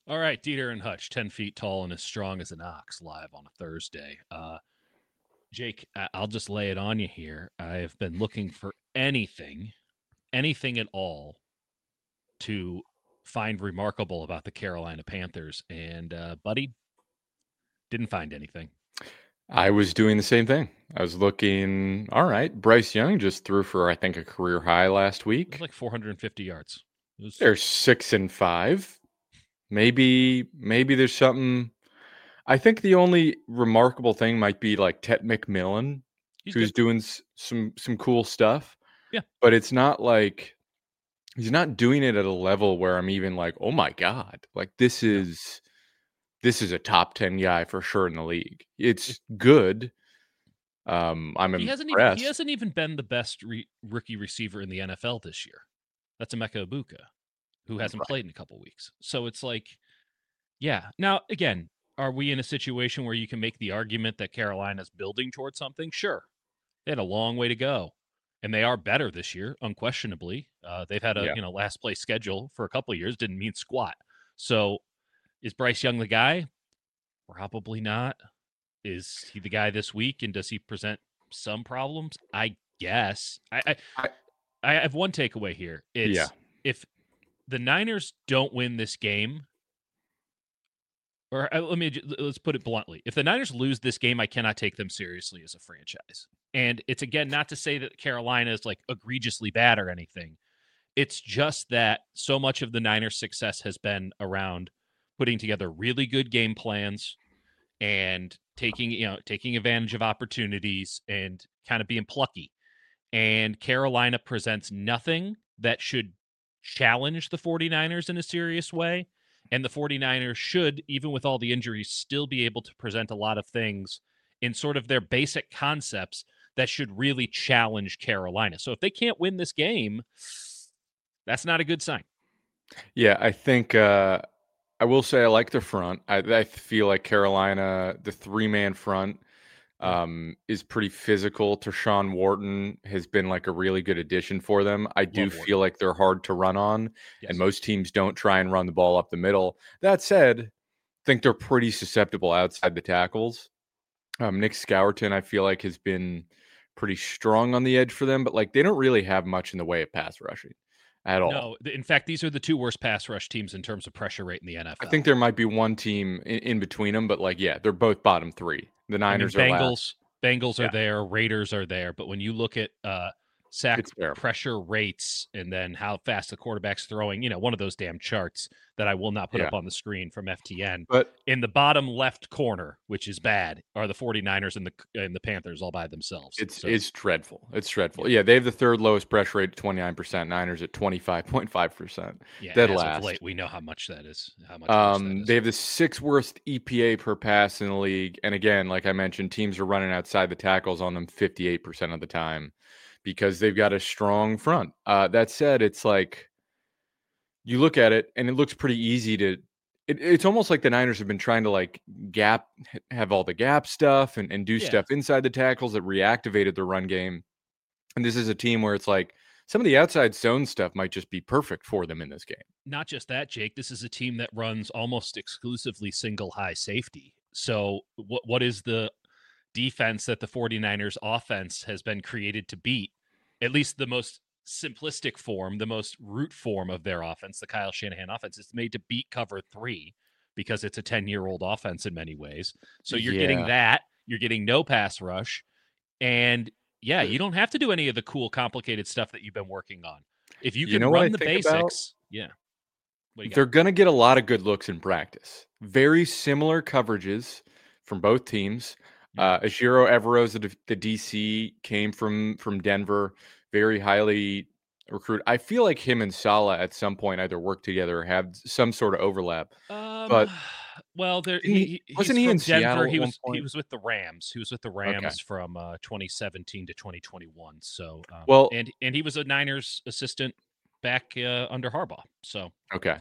All right, Dieter and Hutch, 10 feet tall and as strong as an ox, live on a Thursday. Jake, I'll just lay it on you here. I've been looking for anything at all to find remarkable about the Carolina Panthers. And, buddy, didn't find anything. I was doing the same thing. I was looking, all right, Bryce Young just threw for, I think, a career high last It was week. like 450 yards. It was, They're 6-5. Maybe there's something. I think the only remarkable thing might be like Ted McMillan, he's who's good. doing some cool stuff, Yeah. but it's not like he's not doing it at a level where I'm even like, "Oh my god, like No. this is a top 10 guy for sure in the league." It, It's good. I'm he impressed. hasn't even been the best rookie receiver in the NFL this year. That's Emeka Ibuka, who hasn't Right. played in a couple weeks. So it's like, yeah. Now, again, are we in a situation where you can make the argument that Carolina's building towards something? Sure. They had a long way to go, and they are better this year, unquestionably. They've had a Yeah. last place schedule for a couple of years, didn't mean squat. So, is Bryce Young the guy? Probably not. Is he the guy this week, and does he present some problems? I guess. I I have one takeaway here. yeah. It's if the Niners don't win this game, or let's put it bluntly. If the Niners lose this game, I cannot take them seriously as a franchise. And it's again not to say that Carolina is like egregiously bad or anything. It's just that so much of the Niners' success has been around putting together really good game plans and taking advantage of opportunities and kind of being plucky. And Carolina presents nothing that should challenge the 49ers in a serious way. And the 49ers should, even with all the injuries, still be able to present a lot of things in sort of their basic concepts that should really challenge Carolina. So if they can't win this game, that's not a good sign. Yeah, I think I will say I like the front. I feel like Carolina, the three-man front, Yeah. is pretty physical. Tershawn Wharton has been like a really good addition for them. I do Love feel Wharton. like they're hard to run on, and Yes. most teams don't try and run the ball up the middle. That said, I think they're pretty susceptible outside the tackles. Nick Scourton, I feel like, has been pretty strong on the edge for them, but like they don't really have much in the way of pass rushing at all. No, in fact, these are the two worst pass rush teams in terms of pressure rate in the I think NFL. there might be one team in between them, but like, yeah, they're both bottom three. The I mean, Niners are last. Bengals are Yeah, there, Raiders are there, but when you look at sack it's terrible. pressure rates and then how fast the quarterback's throwing, one of those damn charts that I will not put Yeah, up on the screen from FTN. but In the bottom left corner, which is bad, are the 49ers and the Panthers all by themselves. it's So, it's dreadful. It's yeah. dreadful. Yeah, they have the third lowest pressure rate, 29%. Niners at 25.5%. Yeah, and Dead as of last. late, we know how much that is, how much worse that They is. have the sixth worst EPA per pass in the league. And again, like I mentioned, teams are running outside the tackles on them 58% of the time because they've got a strong front. That said, it's like you look at it and it looks pretty easy to. It's almost like the Niners have been trying to like have all the gap stuff and do Yeah. stuff inside the tackles that reactivated the run game. And this is a team where it's like some of the outside zone stuff might just be perfect for them in this game. Not just that, Jake, this is a team that runs almost exclusively single high safety. So what is the defense that the 49ers offense has been created to beat? At least the most simplistic form, the most root form of their offense, the Kyle Shanahan offense, is made to beat cover 3 because it's a 10-year-old offense in many ways. So you're getting Yeah. that, you're getting no pass rush, and yeah, The, you don't have to do any of the cool complicated stuff that you've been working on. If you you can know what I run the think about? basics, yeah. What do you got? They're going to get a lot of good looks in practice. Very similar coverages from both teams. Yeah. Ashiro Everose, the DC, came from Denver, very highly recruited. I feel like him and Sala at some point either work together or have some sort of overlap. Um, But well, there he's wasn't he in from Denver. Seattle at He one was he point? was with the Rams. He was with the Okay. Rams from 2017 to 2021. So, Well, and he was a Niners assistant back under Harbaugh. So, okay.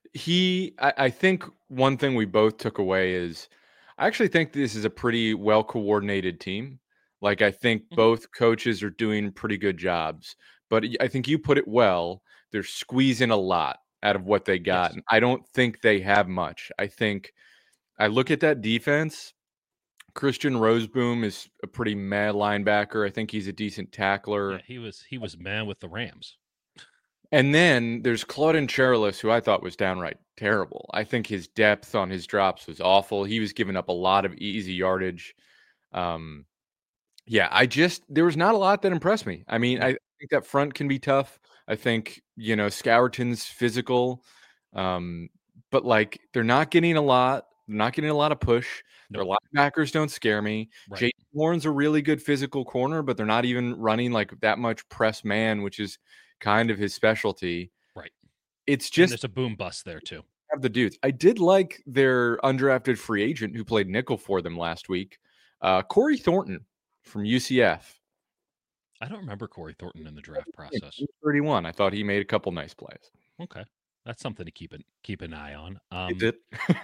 I think one thing we both took away is I actually think this is a pretty well coordinated team. Like, I think mhm. both coaches are doing pretty good jobs, but I think you put it well. They're squeezing a lot out of what they got. Yes. And I don't think they have much. I look at that defense. Christian Roseboom is a pretty mad linebacker. I think he's a decent tackler. Yeah, he was man with the Rams. And then there's Claudin Cherylus, who I thought was downright terrible. I think his depth on his drops was awful. He was giving up a lot of easy yardage. There was not a lot that impressed me. I mean, I think that front can be tough. I think, Scourton's physical, but like they're not getting a lot. They're not getting a lot of push. Nope. Their linebackers don't scare me. Right. Jayden Warren's a really good physical corner, but they're not even running like that much press man, which is kind of his specialty. Right. It's just there's a boom bust there too. Have the dudes. I did like their undrafted free agent who played nickel for them last week, Corey Thornton from UCF. I don't remember Corey Thornton in the draft process. 31. I thought he made a couple nice plays. Okay, that's something to keep an eye on. It did.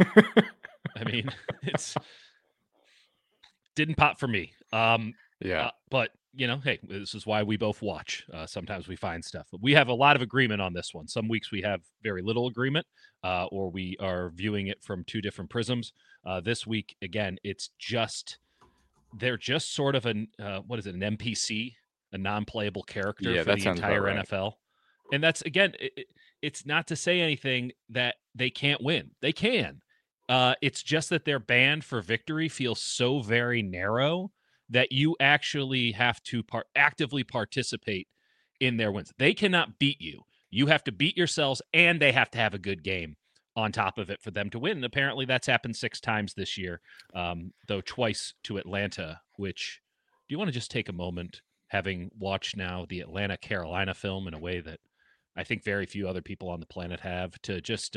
I mean, it's didn't pop for me. But hey, this is why we both watch. Sometimes we find stuff. But we have a lot of agreement on this one. Some weeks we have very little agreement, or we are viewing it from two different prisms. This week, again, they're just sort of an NPC, a non-playable character for the entire NFL. And that's, again, it's not to say anything that they can't win. They can. It's just that their band for victory feels so very narrow that you actually have to actively participate in their wins. They cannot beat you. You have to beat yourselves, and they have to have a good game on top of it for them to win. And apparently that's happened 6 times this year, though twice to Atlanta, which, do you want to just take a moment, having watched now the Atlanta-Carolina film in a way that I think very few other people on the planet have, to just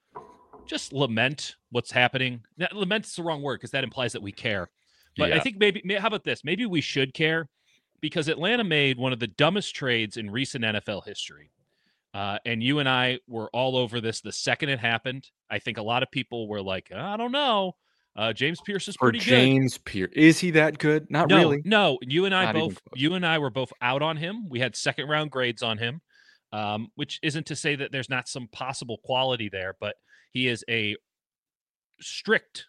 lament what's happening? Now, lament is the wrong word because that implies that we care. But I think how about this? Maybe we should care, because Atlanta made one of the dumbest trades in recent NFL history. And you and I were all over this the second it happened. I think a lot of people were like, I don't know. James Pierce is pretty good. James Pierce. Is he that good? Not really. No. You and I were both out on him. We had second round grades on him, which isn't to say that there's not some possible quality there, but he is a strict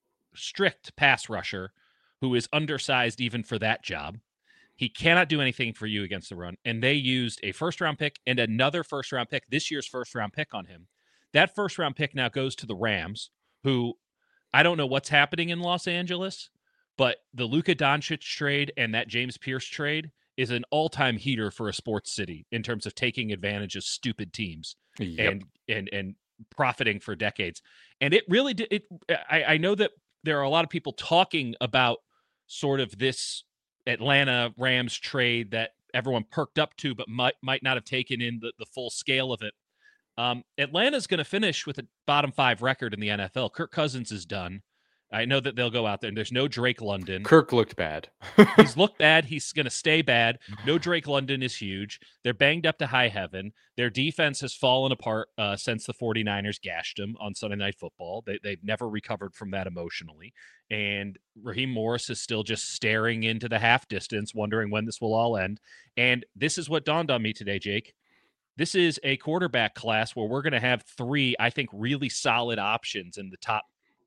pass rusher who is undersized even for that job. He cannot do anything for you against the run. And they used a first-round pick and another first-round pick, this year's first-round pick, on him. That first-round pick now goes to the Rams, who, I don't know what's happening in Los Angeles, but the Luka Doncic trade and that James Pierce trade is an all-time heater for a sports city in terms of taking advantage of stupid teams and profiting for decades. And it really did. I know that there are a lot of people talking about sort of this Atlanta Rams trade that everyone perked up to, but might not have taken in the full scale of it. Atlanta's going to finish with a bottom 5 record in the NFL. Kirk Cousins is done. I know that they'll go out there, and there's no Drake London. Kirk looked bad. He's looked bad. He's going to stay bad. No Drake London is huge. They're banged up to high heaven. Their defense has fallen apart since the 49ers gashed them on Sunday Night Football. They've never recovered from that emotionally. And Raheem Morris is still just staring into the half distance, wondering when this will all end. And this is what dawned on me today, Jake. This is a quarterback class where we're going to have 3, I think, really solid options in the top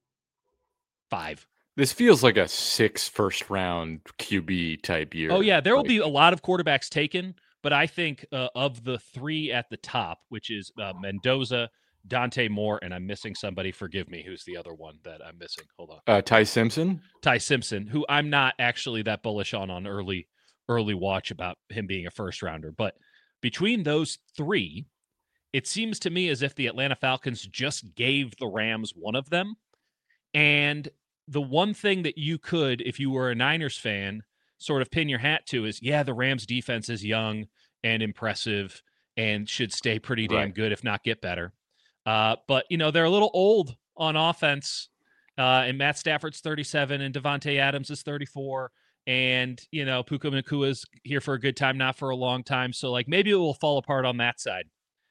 5. This feels like a 6 first-round QB type year. Oh, yeah. There will be a lot of quarterbacks taken, but I think of the 3 at the top, which is Mendoza, Dante Moore, and I'm missing somebody. Forgive me. Who's the other one that I'm missing? Hold on. Ty Simpson? Ty Simpson, who I'm not actually that bullish on early watch about him being a first-rounder. But between those 3, it seems to me as if the Atlanta Falcons just gave the Rams one of them. And the one thing that you could, if you were a Niners fan, sort of pin your hat to is, the Rams defense is young and impressive and should stay pretty damn good, if not get better. But, they're a little old on offense, and Matt Stafford's 37 and Devontae Adams is 34. And, Puka Nakua's here for a good time, not for a long time. So, maybe it will fall apart on that side.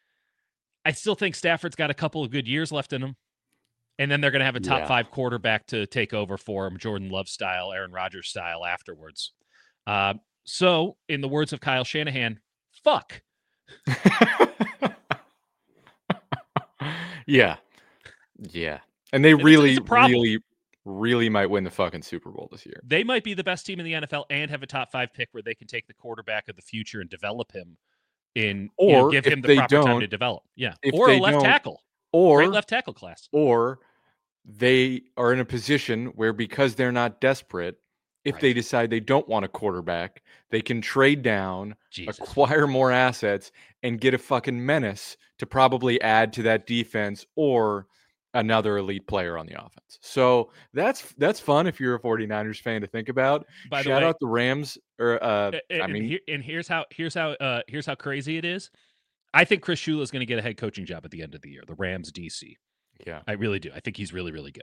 I still think Stafford's got a couple of good years left in him. And then they're going to have a top 5 quarterback to take over for him, Jordan Love style, Aaron Rodgers style afterwards. So, in the words of Kyle Shanahan, fuck. Yeah. Yeah. And they It's really, a problem. really, really might win the fucking Super Bowl this year. They might be the best team in the NFL and have a top 5 pick where they can take the quarterback of the future and develop him Or give him the proper time to develop. Yeah. if Or a they left don't, tackle. Great or left tackle class. or they are in a position where, because they're not desperate, if they decide they don't want a quarterback, they can trade down, acquire more assets, and get a fucking menace to probably add to that defense or another elite player on the offense. So that's fun if you're a 49ers fan to think about. By the Shout way, out the Rams. here's how crazy it is. I think Chris Shula is going to get a head coaching job at the end of the year. The Rams DC. Yeah, I really do. I think he's really, really good.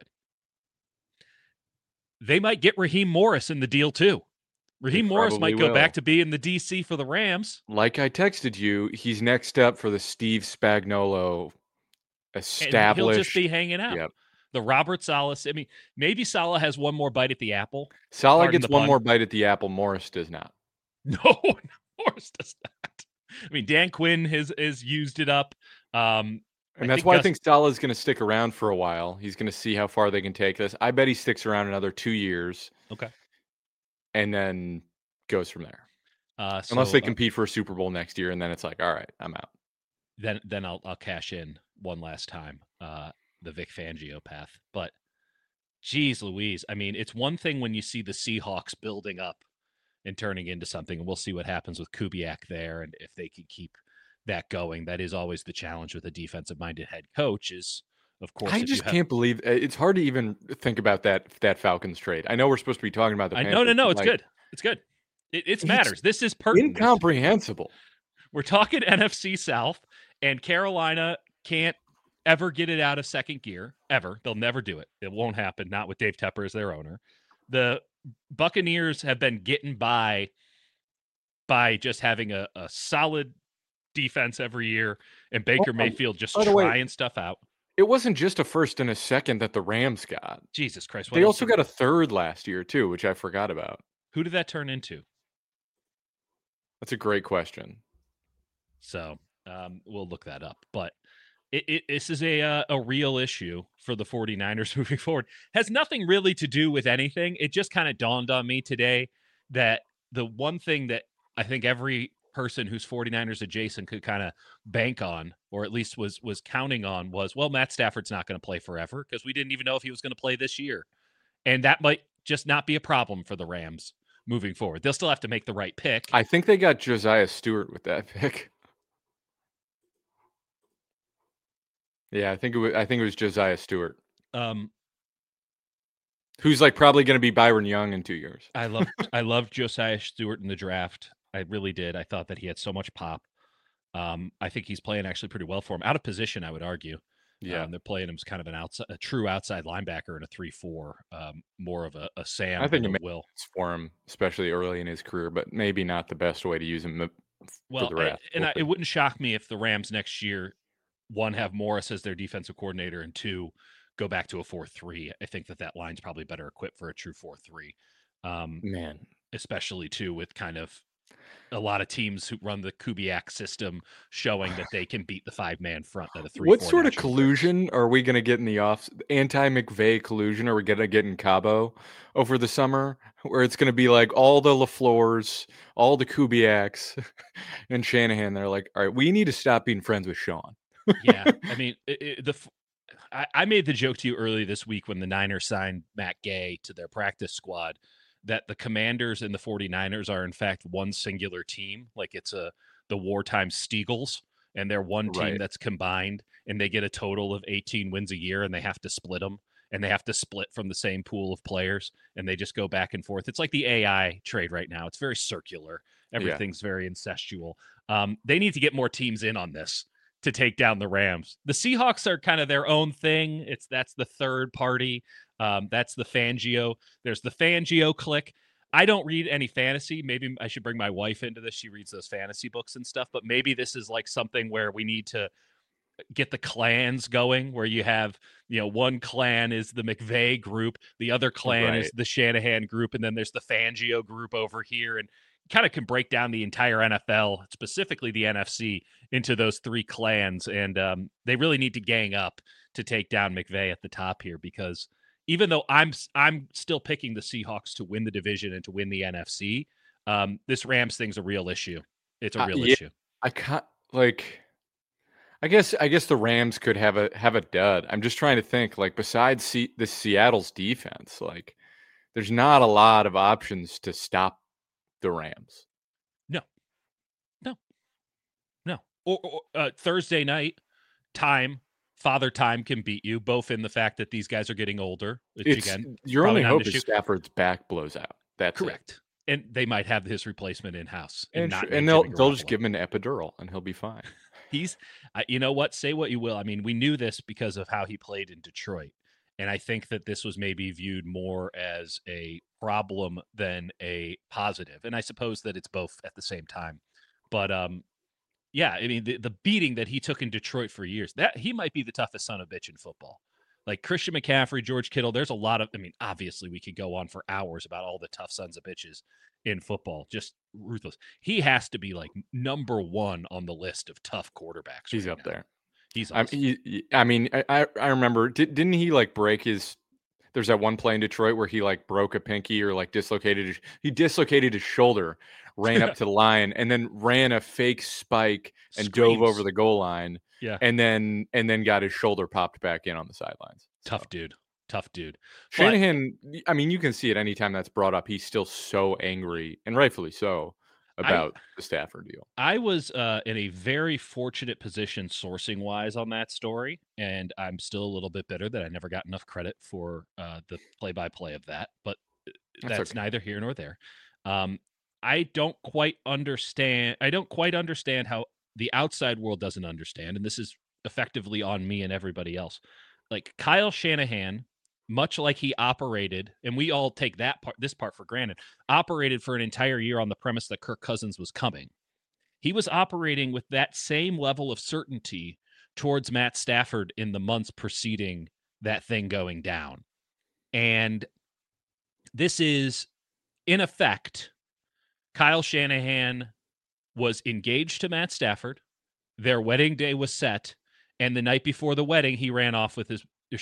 They might get Raheem Morris in the deal too. Raheem Morris might go back to being the DC for the Rams. Like I texted you, he's next up for the Steve Spagnuolo established. And he'll just be hanging out. Yep. The Robert Saleh. I mean, maybe Saleh has one more bite at the apple. Saleh gets one more bite at the apple. Morris does not. No, Morris does not. I mean, Dan Quinn has used it up. And that's why I think Saleh is going to stick around for a while. He's going to see how far they can take this. I bet he sticks around another 2 years. Okay. And then goes from there. Unless they compete for a Super Bowl next year, and then it's like, all right, I'm out. Then I'll cash in one last time the Vic Fangio path. But geez Louise, I mean, it's one thing when you see the Seahawks building up and turning into something, and we'll see what happens with Kubiak there, and if they can keep that going. That is always the challenge with a defensive-minded head coach is, of course, I just can't believe it's hard to even think about that Falcons trade. I know we're supposed to be talking about the Panthers. No, it's good. It's good. It matters. This is pertinent. Incomprehensible. We're talking NFC South, and Carolina can't ever get it out of second gear, ever. They'll never do it. It won't happen, not with Dave Tepper as their owner. The Buccaneers have been getting by just having a solid defense every year, and Baker Mayfield just trying stuff out. It wasn't just a first and a second that the Rams got. Jesus Christ. They also got a third last year, too, which I forgot about. Who did that turn into? That's a great question. So we'll look that up. But this is a real issue for the 49ers moving forward. Has nothing really to do with anything. It just kind of dawned on me today that the one thing that I think every person who's 49ers adjacent could kind of bank on, or at least was counting on, was, well, Matt Stafford's not going to play forever because we didn't even know if he was going to play this year. And that might just not be a problem for the Rams moving forward. They'll still have to make the right pick. I think they got Josiah Stewart with that pick. Yeah, I think it was Josiah Stewart. Who's like probably going to be Byron Young in 2 years. I loved Josiah Stewart in the draft. I really did. I thought that he had so much pop. I think he's playing actually pretty well for him. Out of position, I would argue. Yeah, they're playing him as kind of a true outside linebacker in a 3-4, more of a Sam. I think it makes sense for him, especially early in his career, but maybe not the best way to use him for the rest. It wouldn't shock me if the Rams next year, one, have Morris as their defensive coordinator, and two, go back to a 4-3. I think that line's probably better equipped for a true 4-3. Man, especially too with kind of a lot of teams who run the Kubiak system showing that they can beat the 5-man front at a 3-4. What sort of collusion are we going to get in the anti-McVay collusion are we going to get in Cabo over the summer, where it's going to be like all the LaFleurs, all the Kubiaks, and Shanahan? They're like, all right, we need to stop being friends with Sean. Yeah, I mean, I made the joke to you early this week when the Niners signed Matt Gay to their practice squad that the Commanders and the 49ers are in fact one singular team. Like it's the wartime Steagles, and they're one team that's combined, and they get a total of 18 wins a year, and they have to split them, and they have to split from the same pool of players, and they just go back and forth. It's like the AI trade right now. It's very circular. Everything's very incestual. They need to get more teams in on this to take down the Rams. The Seahawks are kind of their own thing. That's the third party. That's the Fangio. There's the Fangio clique. I don't read any fantasy. Maybe I should bring my wife into this. She reads those fantasy books and stuff, but maybe this is like something where we need to get the clans going, where you have, one clan is the McVay group, the other clan is the Shanahan group, and then there's the Fangio group over here, and kind of can break down the entire NFL, specifically the NFC, into those three clans, and they really need to gang up to take down McVay at the top here, because even though I'm still picking the Seahawks to win the division and to win the NFC, this Rams thing's a real issue. It's a real Yeah, issue. I can't like. I guess the Rams could have a dud. I'm just trying to think, like, besides the Seattle's defense, like there's not a lot of options to stop the Rams. No, no, no. Or Thursday night time, Father Time can beat you, both in the fact that these guys are getting older. Which, again, Your only hope is Stafford's back blows out. That's correct. It. And they might have his replacement in house, and they'll just give him an epidural, and he'll be fine. He's, you know what? Say what you will. I mean, we knew this because of how he played in Detroit, and I think that this was maybe viewed more as a problem than a positive. And I suppose that it's both at the same time. But yeah, I mean, the beating that he took in Detroit for years, that he might be the toughest son of a bitch in football. Like Christian McCaffrey, George Kittle, there's a lot of, I mean, obviously we could go on for hours about all the tough sons of bitches in football, just ruthless. He has to be like number one on the list of tough quarterbacks. He's up there. He's awesome. I mean, I remember, didn't he like break his, there's that one play in Detroit where he like broke a pinky or like dislocated his shoulder, ran up to the line, and then ran a fake spike and dove over the goal line. Yeah. And then got his shoulder popped back in on the sidelines. Tough dude. Shanahan, I mean, you can see it anytime that's brought up. He's still so angry, and rightfully so, about the Stafford deal. I was in a very fortunate position sourcing wise on that story, and I'm still a little bit bitter that I never got enough credit for the play-by-play of that, but that's okay. Neither here nor there. I don't quite understand how the outside world doesn't understand, and this is effectively on me and everybody else. Like Kyle Shanahan, much like he operated, and we all take this part for granted, operated for an entire year on the premise that Kirk Cousins was coming. He was operating with that same level of certainty towards Matt Stafford in the months preceding that thing going down. And this is, in effect, Kyle Shanahan was engaged to Matt Stafford. Their wedding day was set, and the night before the wedding, she ran off with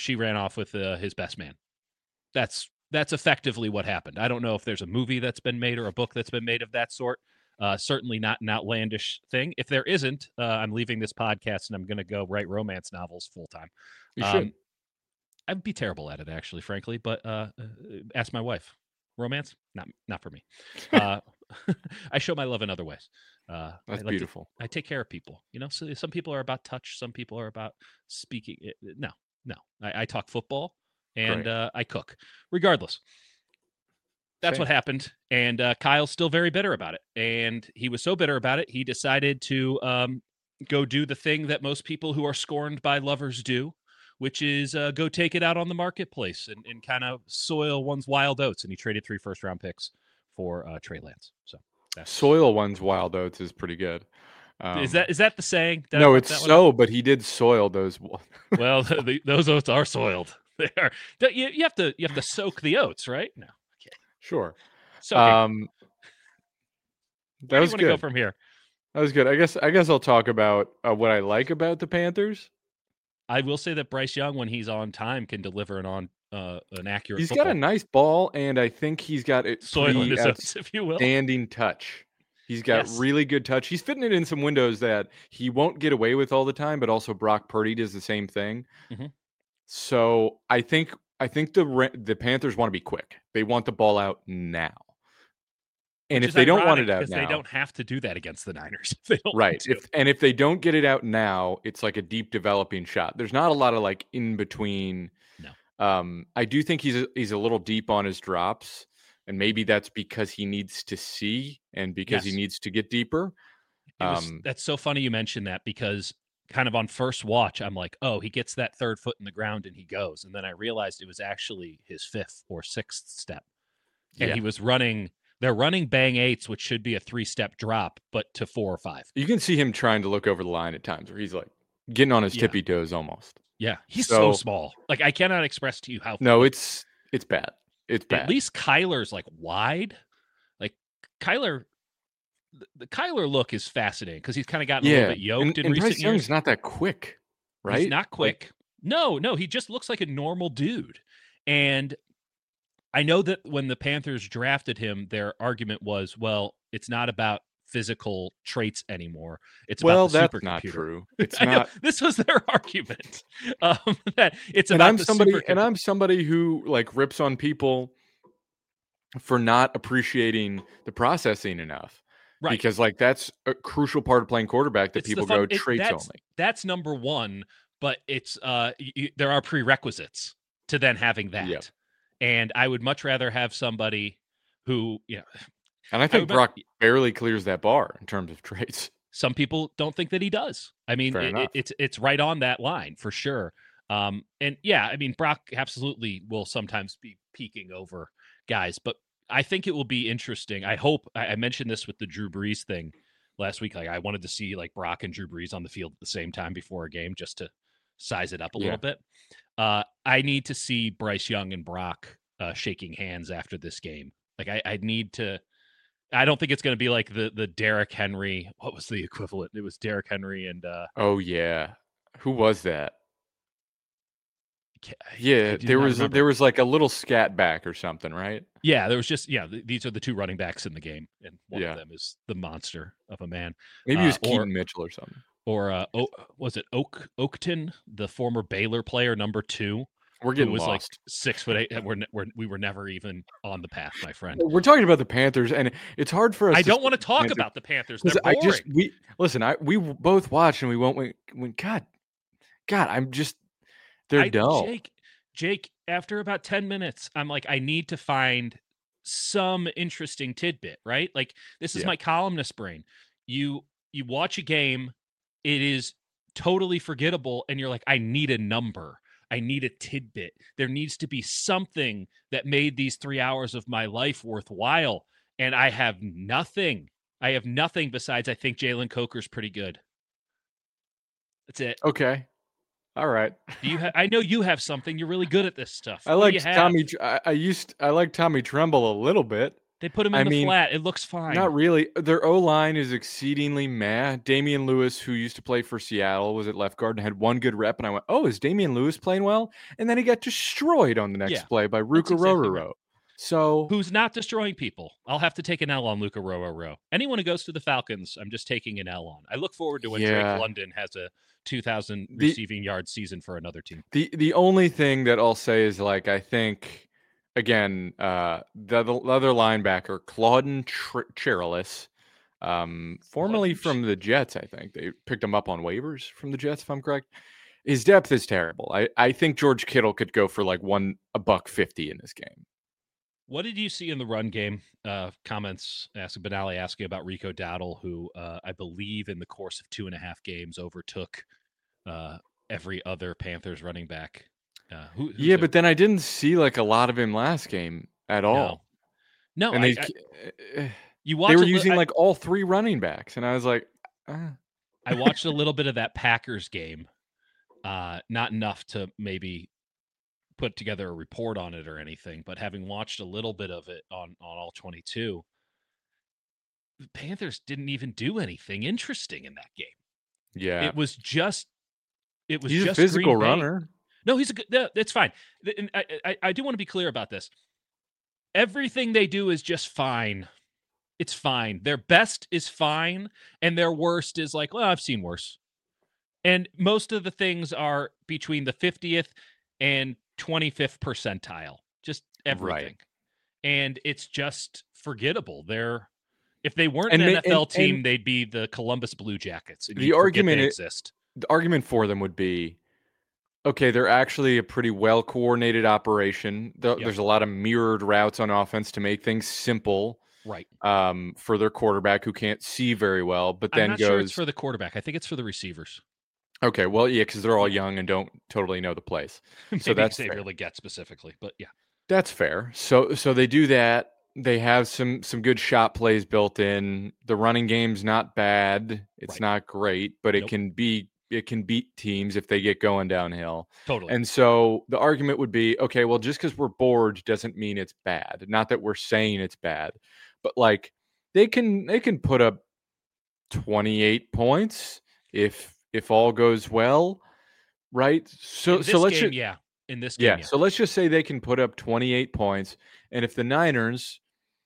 his best man. That's effectively what happened. I don't know if there's a movie that's been made or a book that's been made of that sort. Certainly not an outlandish thing. If there isn't, I'm leaving this podcast and I'm going to go write romance novels full time. You should. I'd be terrible at it, actually, frankly. But ask my wife. Romance, not for me. I show my love in other ways. That's beautiful. I take care of people. You know, so some people are about touch. Some people are about speaking. No. I talk football and I cook. Regardless, that's what happened. And Kyle's still very bitter about it. And he was so bitter about it, he decided to go do the thing that most people who are scorned by lovers do, which is go take it out on the marketplace and kind of soil one's wild oats. And he traded 3 first-round picks for Trey Lance. So soil one's wild oats is pretty good. Is that the saying? No, it's so, but he did soil those. Well, those oats are soiled. They are. You have to soak the oats, right? No. Okay. Sure. So that was good. Go from here. That was good. I guess I'll talk about what I like about the Panthers. I will say that Bryce Young, when he's on time, can deliver an accurate. He's football. got a nice ball, and I think he's got a if you will, standing touch. He's got really good touch. He's fitting it in some windows that he won't get away with all the time, but also Brock Purdy does the same thing. Mm-hmm. So I think the Panthers want to be quick. They want the ball out now. And if they don't want it out now, they don't have to do that against the Niners. They don't right. If they don't get it out now, it's like a deep developing shot. There's not a lot of like in between. No. I do think he's a little deep on his drops, and maybe that's because he needs to see and because he needs to get deeper. That's so funny you mentioned that, because kind of on first watch, I'm like, oh, he gets that third foot in the ground and he goes. And then I realized it was actually his 5th or 6th step. And he was running. They're running bang 8s, which should be a 3-step drop, but to 4 or 5. You can see him trying to look over the line at times where he's like getting on his tippy toes almost. Yeah, he's so small. Like, I cannot express to you how. No, it's bad. It's bad. At least Kyler's like wide. Like Kyler, the Kyler look is fascinating because he's kind of gotten a little Yeah, bit yoked in and recent Bryce Young's years. not that quick, He's right? not Like, quick. No, he just looks like a normal dude. And I know that when the Panthers drafted him, their argument was, well, it's not about physical traits anymore. It's about well, the that's not supercomputer. true. It's I know not. this was their argument, that it's And about the supercomputer. I'm somebody who like rips on people for not appreciating the processing enough, Right. because like that's a crucial part of playing quarterback that It's the people fun. go traits only. That's number one, but it's there are prerequisites to then having that. Yeah. And I would much rather have somebody who, And I think remember- Brock barely clears that bar in terms of traits. some people don't think that he does. I mean, Fair enough. it's right on that line for sure. And yeah, I mean, Brock absolutely will sometimes be peaking over guys, but I think it will be interesting. I hope I mentioned this with the Drew Brees thing last week. Like I wanted to see like Brock and Drew Brees on the field at the same time before a game just to size it up a little bit. I need to see Bryce Young and Brock shaking hands after this game. Like I need to. I don't think it's going to be like the Derrick Henry. What was the equivalent? It was Derrick Henry and Oh yeah, who was that? I Yeah, do there not was remember. like a little scat back or something, right? Yeah, there was just these are the two running backs in the game, and one Yeah. of them is the monster of a man. Maybe it was or Keaton Mitchell or something. was it Oakton, the former Baylor player, number 2, We're who getting was like lost. 6'8", and we were never even on the path, my friend. We're talking about the Panthers, and it's hard for us. I don't want to talk about the Panthers. They're boring. We both watched and we went, God, I'm just, they're dull. Jake, after about 10 minutes, I'm like, I need to find some interesting tidbit, right? Like this is Yeah. my columnist brain. You watch a game, it is totally forgettable, and you're like, I need a number. I need a tidbit. There needs to be something that made these 3 hours of my life worthwhile. And I have nothing. I have nothing besides I think Jalen Coker's pretty good. That's it. Okay. All right. I know you have something. You're really good at this stuff. I What do liked you have? Tommy. I like Tommy Tremble a little bit. They put him in the flat. It looks fine. Not really. Their O-line is exceedingly meh. Damian Lewis, who used to play for Seattle, was at left guard and had one good rep. And I went, oh, is Damian Lewis playing well? And then he got destroyed on the next play by Ruka exactly Rororo. right. So who's not destroying people? I'll have to take an L on Luka Rororo. Anyone who goes to the Falcons, I'm just taking an L on. I look forward to when Drake London has a 2,000 receiving yard season for another team. The only thing that I'll say is like I think again the other linebacker Claudin Cherilis, formerly from the Jets. I think they picked him up on waivers from the Jets, if I'm correct. His depth is terrible. I think George Kittle could go for like $150 in this game. What did you see in the run game? Comments Benally asking about Rico Dowdle, who I believe in the course of 2.5 games overtook every other Panthers running back. But then I didn't see like a lot of him last game at all. No, and they were using like all 3 running backs, and I was like, I watched a little bit of that Packers game, not enough to maybe put together a report on it or anything, but having watched a little bit of it on all 22, the Panthers didn't even do anything interesting in that game. Yeah, he's just a physical runner. No, he's a good. It's fine. And I do want to be clear about this. Everything they do is just fine. It's fine. Their best is fine, and their worst is like, well, I've seen worse. And most of the things are between the 50th and 25th percentile, just everything. Right. And it's just forgettable. If they weren't an NFL team, they'd be the Columbus Blue Jackets. And the argument for them would be, okay, they're actually a pretty well-coordinated operation. There's a lot of mirrored routes on offense to make things simple. Right. For their quarterback who can't see very well, but then I'm not sure it's for the quarterback. I think it's for the receivers. Okay, well, yeah, because they're all young and don't totally know the plays. So that's they really get specifically, but yeah, that's fair. So they do that. They have some good shot plays built in. The running game's not bad. It's not great, but it can beat teams if they get going downhill. Totally. And so the argument would be, okay, well, just because we're bored doesn't mean it's bad. Not that we're saying it's bad, but like they can put up 28 points if all goes well, right? So In this let's game, just yeah. In this yeah, game, yeah. so let's just say they can put up 28 points, and if the Niners,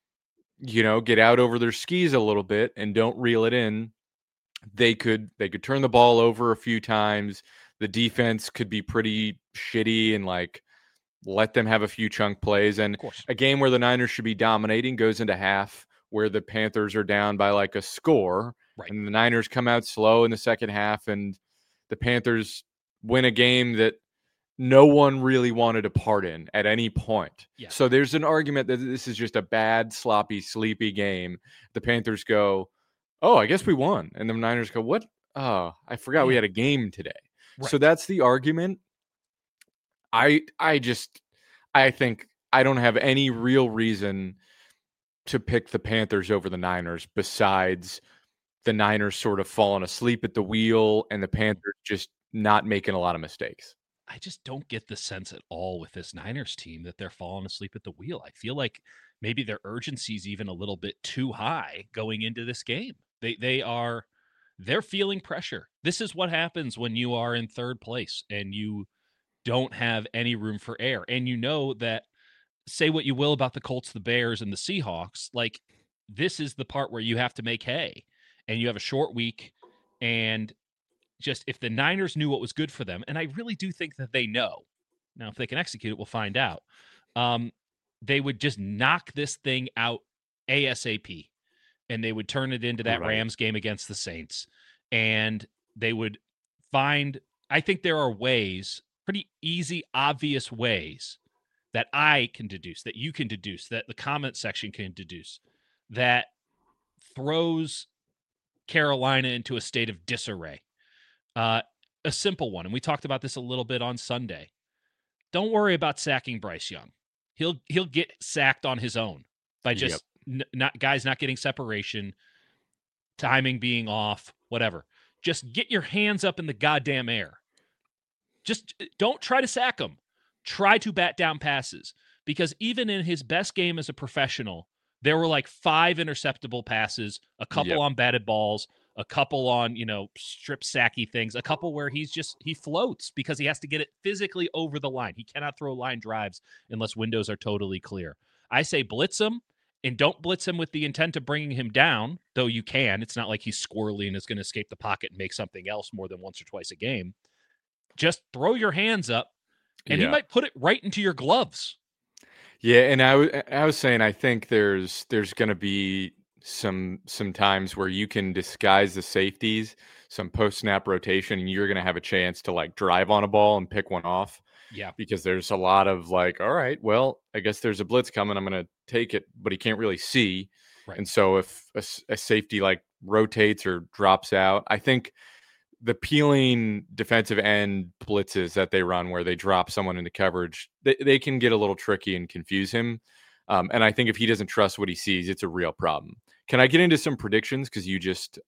get out over their skis a little bit and don't reel it in, they could turn the ball over a few times. The defense could be pretty shitty and like let them have a few chunk plays. And Of course. a game where the Niners should be dominating goes into half where the Panthers are down by like a score, Right. and the Niners come out slow in the second half, and the Panthers win a game that no one really wanted a part in at any point. Yeah. So there's an argument that this is just a bad, sloppy, sleepy game. The Panthers go, "Oh, I guess we won," and the Niners go, "What? Oh, I forgot we Yeah. had a game today." Right. So that's the argument. I think I don't have any real reason to pick the Panthers over the Niners besides the Niners sort of falling asleep at the wheel and the Panthers just not making a lot of mistakes. I just don't get the sense at all with this Niners team that they're falling asleep at the wheel. I feel like maybe their urgency is even a little bit too high going into this game. They're feeling pressure. This is what happens when you are in third place and you don't have any room for error. And you know that, say what you will about the Colts, the Bears, and the Seahawks, like this is the part where you have to make hay, and you have a short week. And just if the Niners knew what was good for them, and I really do think that they know. Now, if they can execute it, we'll find out. They would just knock this thing out ASAP, and they would turn it into that Right. Rams game against the Saints, and they would find. I think there are ways, pretty easy, obvious ways that I can deduce, that you can deduce, that the comment section can deduce, that throws Carolina into a state of disarray. A simple one, and we talked about this a little bit on Sunday. Don't worry about sacking Bryce Young. He'll get sacked on his own by just not getting separation, timing being off, whatever. Just get your hands up in the goddamn air. Just don't try to sack him. Try to bat down passes, because even in his best game as a professional, there were like 5 interceptable passes, a couple on batted balls, a couple on, strip sacky things, a couple where he floats because he has to get it physically over the line. He cannot throw line drives unless windows are totally clear. I say blitz him, and don't blitz him with the intent of bringing him down, though you can. It's not like he's squirrely and is going to escape the pocket and make something else more than once or twice a game. Just throw your hands up, and he might put it right into your gloves. Yeah, and I was saying I think there's going to be some times where you can disguise the safeties, some post snap rotation, and you're going to have a chance to like drive on a ball and pick one off. Yeah, because there's a lot of like, all right, well, I guess there's a blitz coming. I'm going to take it, but he can't really see. right. And so if a safety like rotates or drops out, I think the peeling defensive end blitzes that they run where they drop someone into coverage, they can get a little tricky and confuse him. And I think if he doesn't trust what he sees, it's a real problem. Can I get into some predictions? Because you just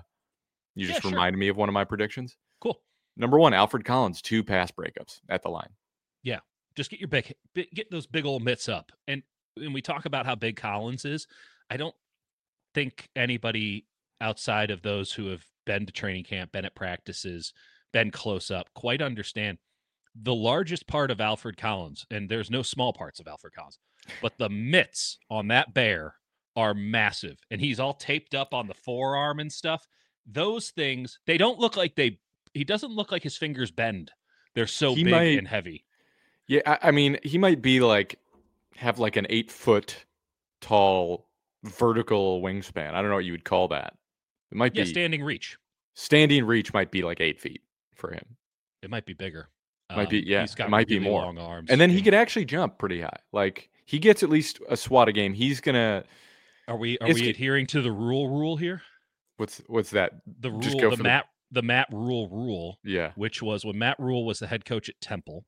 reminded me of one of my predictions. Cool. Number 1, Alfred Collins, 2 pass breakups at the line. Yeah, just get your get those big old mitts up. And when we talk about how big Collins is, I don't think anybody outside of those who have been to training camp, been at practices, been close up, quite understand the largest part of Alfred Collins, and there's no small parts of Alfred Collins, but the mitts on that bear are massive, and he's all taped up on the forearm and stuff. Those things, they don't look like he doesn't look like his fingers bend. They're so big and heavy. Yeah, I mean, he might be have like an 8-foot tall vertical wingspan. I don't know what you would call that. It might be standing reach. Standing reach might be like 8 feet for him. It might be bigger. Might be, yeah. He's got it might really be more long arms, and then he could actually jump pretty high. Like he gets at least a SWAT a game. He's gonna. Are we adhering to the rule here? What's that? The rule, the Matt Rule. Yeah. Which was when Matt Rule was the head coach at Temple.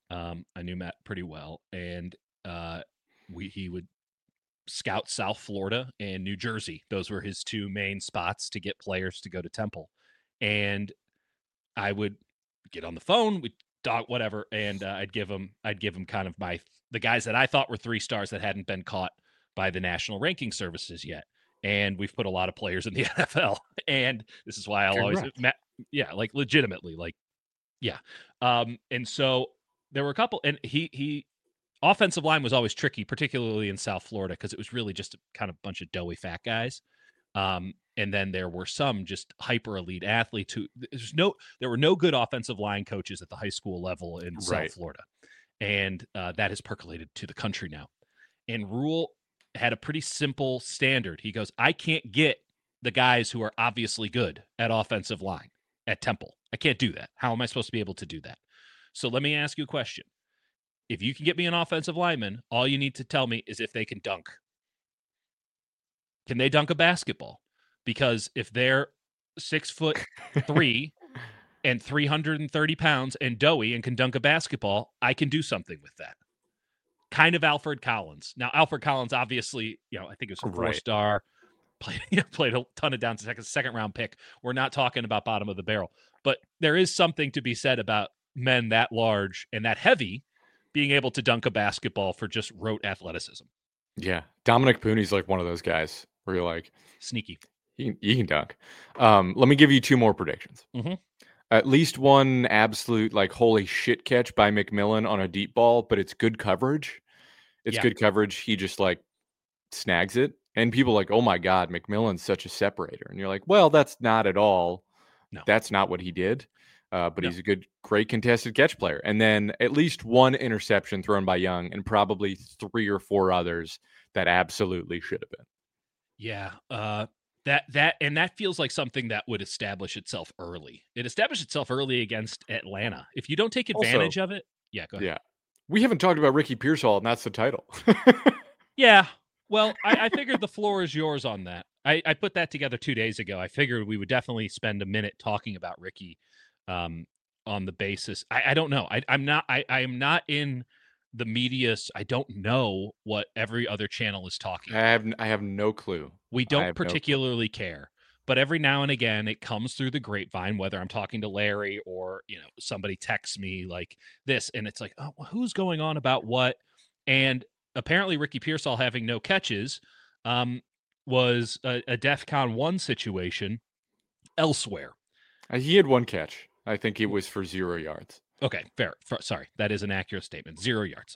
I knew Matt pretty well, and he would scout South Florida and New Jersey. Those were his 2 main spots to get players to go to Temple. And I would get on the phone, we'd talk, whatever, and I'd give him kind of the guys that I thought were 3 stars that hadn't been caught by the national ranking services yet. and we've put a lot of players in the NFL. And this is why I'll always, Congrats. yeah, like legitimately, like, yeah. And so there were a couple, and he offensive line was always tricky, particularly in South Florida, because it was really just a kind of bunch of doughy fat guys. And then there were some just hyper elite athletes who there were no good offensive line coaches at the high school level in South Right. Florida. And that has percolated to the country now. And Rule had a pretty simple standard. He goes, I can't get the guys who are obviously good at offensive line at Temple. I can't do that. How am I supposed to be able to do that? So let me ask you a question. If you can get me an offensive lineman, all you need to tell me is if they can dunk. Can they dunk a basketball? Because if they're 6'3" and 330 pounds and doughy and can dunk a basketball, I can do something with that. Kind of Alfred Collins. Now, Alfred Collins, obviously, I think it was a four-star, played a ton of downs, second round pick. We're not talking about bottom of the barrel, but there is something to be said about men that large and that heavy being able to dunk a basketball for just rote athleticism. Yeah. Dominic Pooney's like one of those guys where you're like, sneaky. You can dunk. Let me give you 2 more predictions. Mm-hmm. At least one absolute like holy shit catch by McMillan on a deep ball, but it's good coverage. It's good coverage. He just like snags it, and people like, oh my god, McMillan's such a separator, and you're like, well, that's not at all. No, that's not what he did. But he's a great contested catch player. And then at least one interception thrown by Young, and probably 3 or 4 others that absolutely should have been. Yeah. That feels like something that would establish itself early. It established itself early against Atlanta. If you don't take advantage of it, go ahead. Yeah. We haven't talked about Ricky Pearsall, and that's the title. Yeah. Well, I figured the floor is yours on that. I put that together 2 days ago. I figured we would definitely spend a minute talking about Ricky on the basis. I don't know. I am not in the media. I don't know what every other channel is talking about. I have no clue. We don't particularly care. But every now and again, it comes through the grapevine, whether I'm talking to Larry or, somebody texts me like this, and it's like, oh, who's going on about what? And apparently Ricky Pearsall having no catches was a DEFCON 1 situation elsewhere. He had 1 catch. I think it was for 0 yards. Okay, fair. Sorry, that is an accurate statement. 0 yards.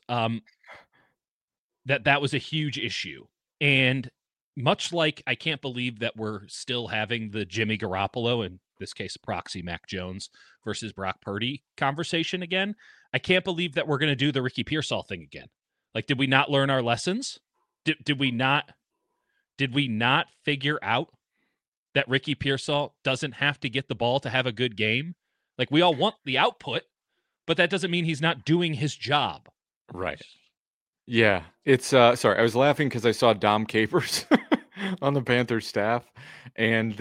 That was a huge issue. And much like I can't believe that we're still having the Jimmy Garoppolo, in this case, proxy Mac Jones versus Brock Purdy conversation again, I can't believe that we're going to do the Ricky Pearsall thing again. Like, did we not learn our lessons? Did we not figure out that Ricky Pearsall doesn't have to get the ball to have a good game? Like, we all want the output, but that doesn't mean he's not doing his job. Right. Yeah, it's sorry, I was laughing because I saw Dom Capers on the Panthers staff, and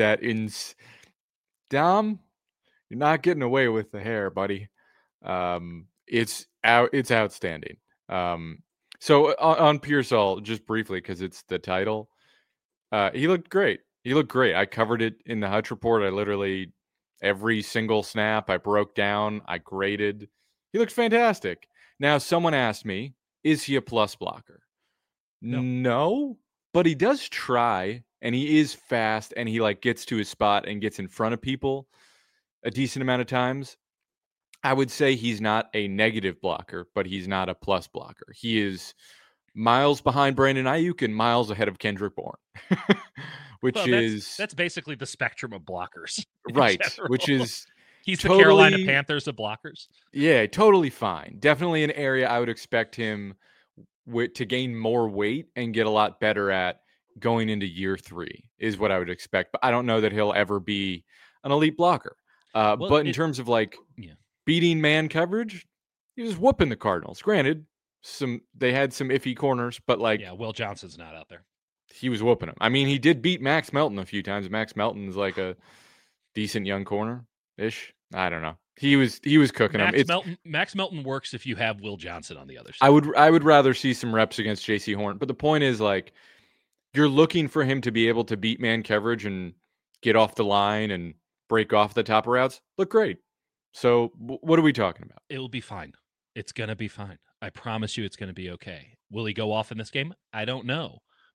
Dom, you're not getting away with the hair, buddy. It's outstanding. So on Pearsall, just briefly because it's the title, he looked great. I covered it in the Hutch Report. I literally every single snap I broke down, I graded. He looked fantastic. Now, someone asked me, is he a plus blocker? No, but he does try, and he is fast, and he like gets to his spot and gets in front of people a decent amount of times. I would say he's not a negative blocker, but he's not a plus blocker. He is miles behind Brandon Ayuk and miles ahead of Kendrick Bourne, that's basically the spectrum of blockers, right? Which is he's the Carolina Panthers of blockers. Yeah, totally fine. Definitely an area I would expect him to gain more weight and get a lot better at going into year 3 is what I would expect. But I don't know that he'll ever be an elite blocker. But in terms of beating man coverage, he was whooping the Cardinals. Granted, they had some iffy corners, but Will Johnson's not out there. He was whooping him. I mean, he did beat Max Melton a few times. Max Melton is like a decent young corner-ish. I don't know. He was cooking him. Max Melton works if you have Will Johnson on the other side. I would rather see some reps against JC Horn. But the point is, like, you're looking for him to be able to beat man coverage and get off the line and break off the top routes. Look great. So what are we talking about? It will be fine. It's going to be fine. I promise you it's going to be okay. Will he go off in this game? I don't know.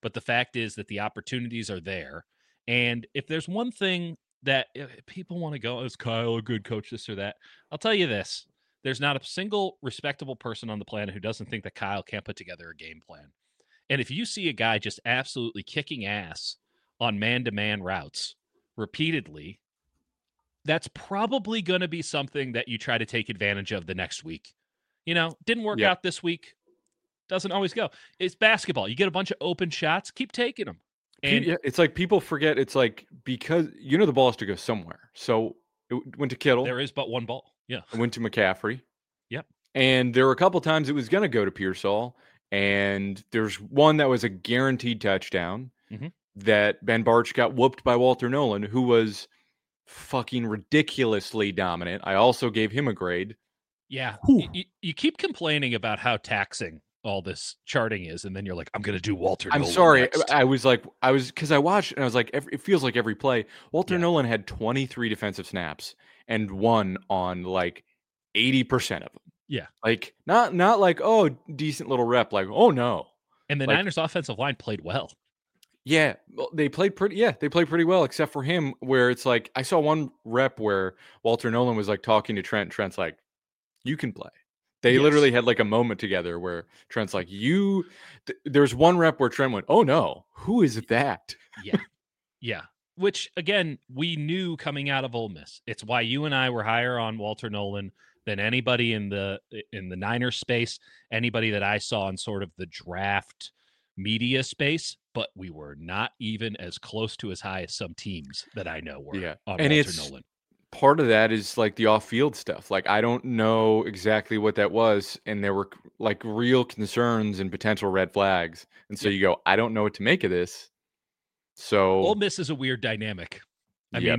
But the fact is that the opportunities are there. And if there's one thing that people want to go, is Kyle a good coach, this or that? I'll tell you this. There's not a single respectable person on the planet who doesn't think that Kyle can't put together a game plan. And if you see a guy just absolutely kicking ass on man-to-man routes repeatedly, that's probably going to be something that you try to take advantage of the next week. Didn't work out this week. Doesn't always go. It's basketball. You get a bunch of open shots, keep taking them. And it's like people forget. It's like, because the ball has to go somewhere. So it went to Kittle. There is but one ball. Yeah. It went to McCaffrey. Yep. And there were a couple times it was going to go to Pearsall. And there's one that was a guaranteed touchdown that Ben Bartch got whooped by Walter Nolan, who was fucking ridiculously dominant. I also gave him a grade. Yeah. You keep complaining about how taxing all this charting is, and then you're like, I'm going to do Walter Nolan. I'm sorry. Next. Because I watched and I was like, it feels like every play. Walter Nolan had 23 defensive snaps and won on like 80% of them. Yeah. Like, not like, oh, decent little rep. Like, oh no. And the Niners offensive line played well. Yeah, they played pretty well, except for him, where it's like, I saw one rep where Walter Nolan was like talking to Trent. Trent's like, you can play. They literally had like a moment together where Trent's like, there's one rep where Trent went, oh no, who is that? Yeah. Which, again, we knew coming out of Ole Miss. It's why you and I were higher on Walter Nolan than anybody in the Niners space, anybody that I saw in sort of the draft media space, but we were not even as close to as high as some teams that I know were on Walter Nolan. Part of that is like the off-field stuff. Like, I don't know exactly what that was, and there were like real concerns and potential red flags. And so you go, I don't know what to make of this. So Ole Miss is a weird dynamic. I mean,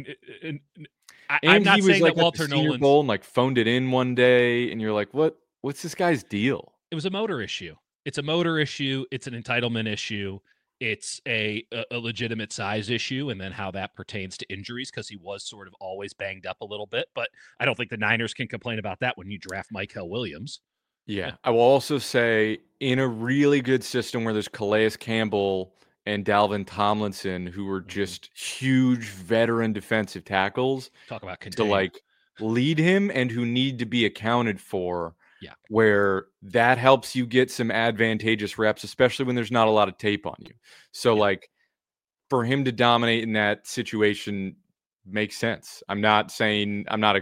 I'm not saying like that Walter Nolan Bowl and like phoned it in one day, and you're like, what's this guy's deal? It was a motor issue. It's a motor issue. It's an entitlement issue. It's a legitimate size issue, and then how that pertains to injuries, because he was sort of always banged up a little bit. But I don't think the Niners can complain about that when you draft Mykel Williams. Yeah. I will also say, in a really good system where there's Calais Campbell and Dalvin Tomlinson, who were just huge veteran defensive tackles, talk about to like lead him and who need to be accounted for. Yeah. Where that helps you get some advantageous reps, especially when there's not a lot of tape on you. So like, for him to dominate in that situation makes sense. I'm not saying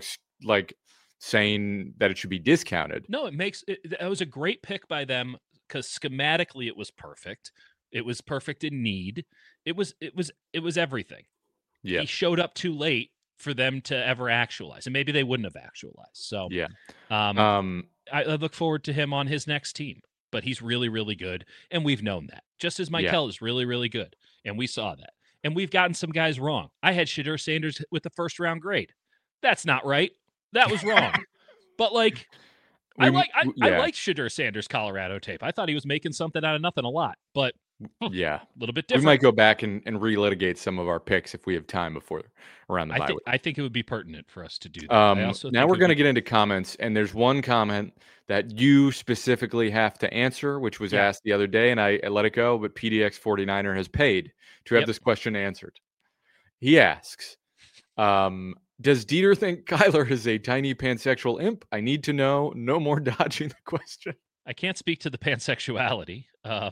saying that it should be discounted. No, it was a great pick by them, because schematically it was perfect. It was perfect in need. It was everything. Yeah. He showed up too late for them to ever actualize, and maybe they wouldn't have actualized. So yeah. I look forward to him on his next team, but he's really, really good. And we've known that, just as Mykel is really, really good. And we saw that. And we've gotten some guys wrong. I had Shedeur Sanders with the first round grade. That's not right. That was wrong. But like, I liked Shedeur Sanders' Colorado tape. I thought he was making something out of nothing a lot, but yeah, a little bit different. We might go back and relitigate some of our picks if we have time before around the bye week. I think it would be pertinent for us to do that. Now we're going to get into comments, and there's one comment that you specifically have to answer, which was asked the other day, and I let it go, but PDX 49er has paid to have this question answered. He asks, does Dieter think Kyler is a tiny pansexual imp? I need to know. No more dodging the question. I can't speak to the pansexuality.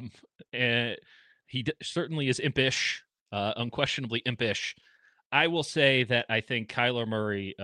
He certainly is impish, unquestionably impish. I will say that I think Kyler Murray,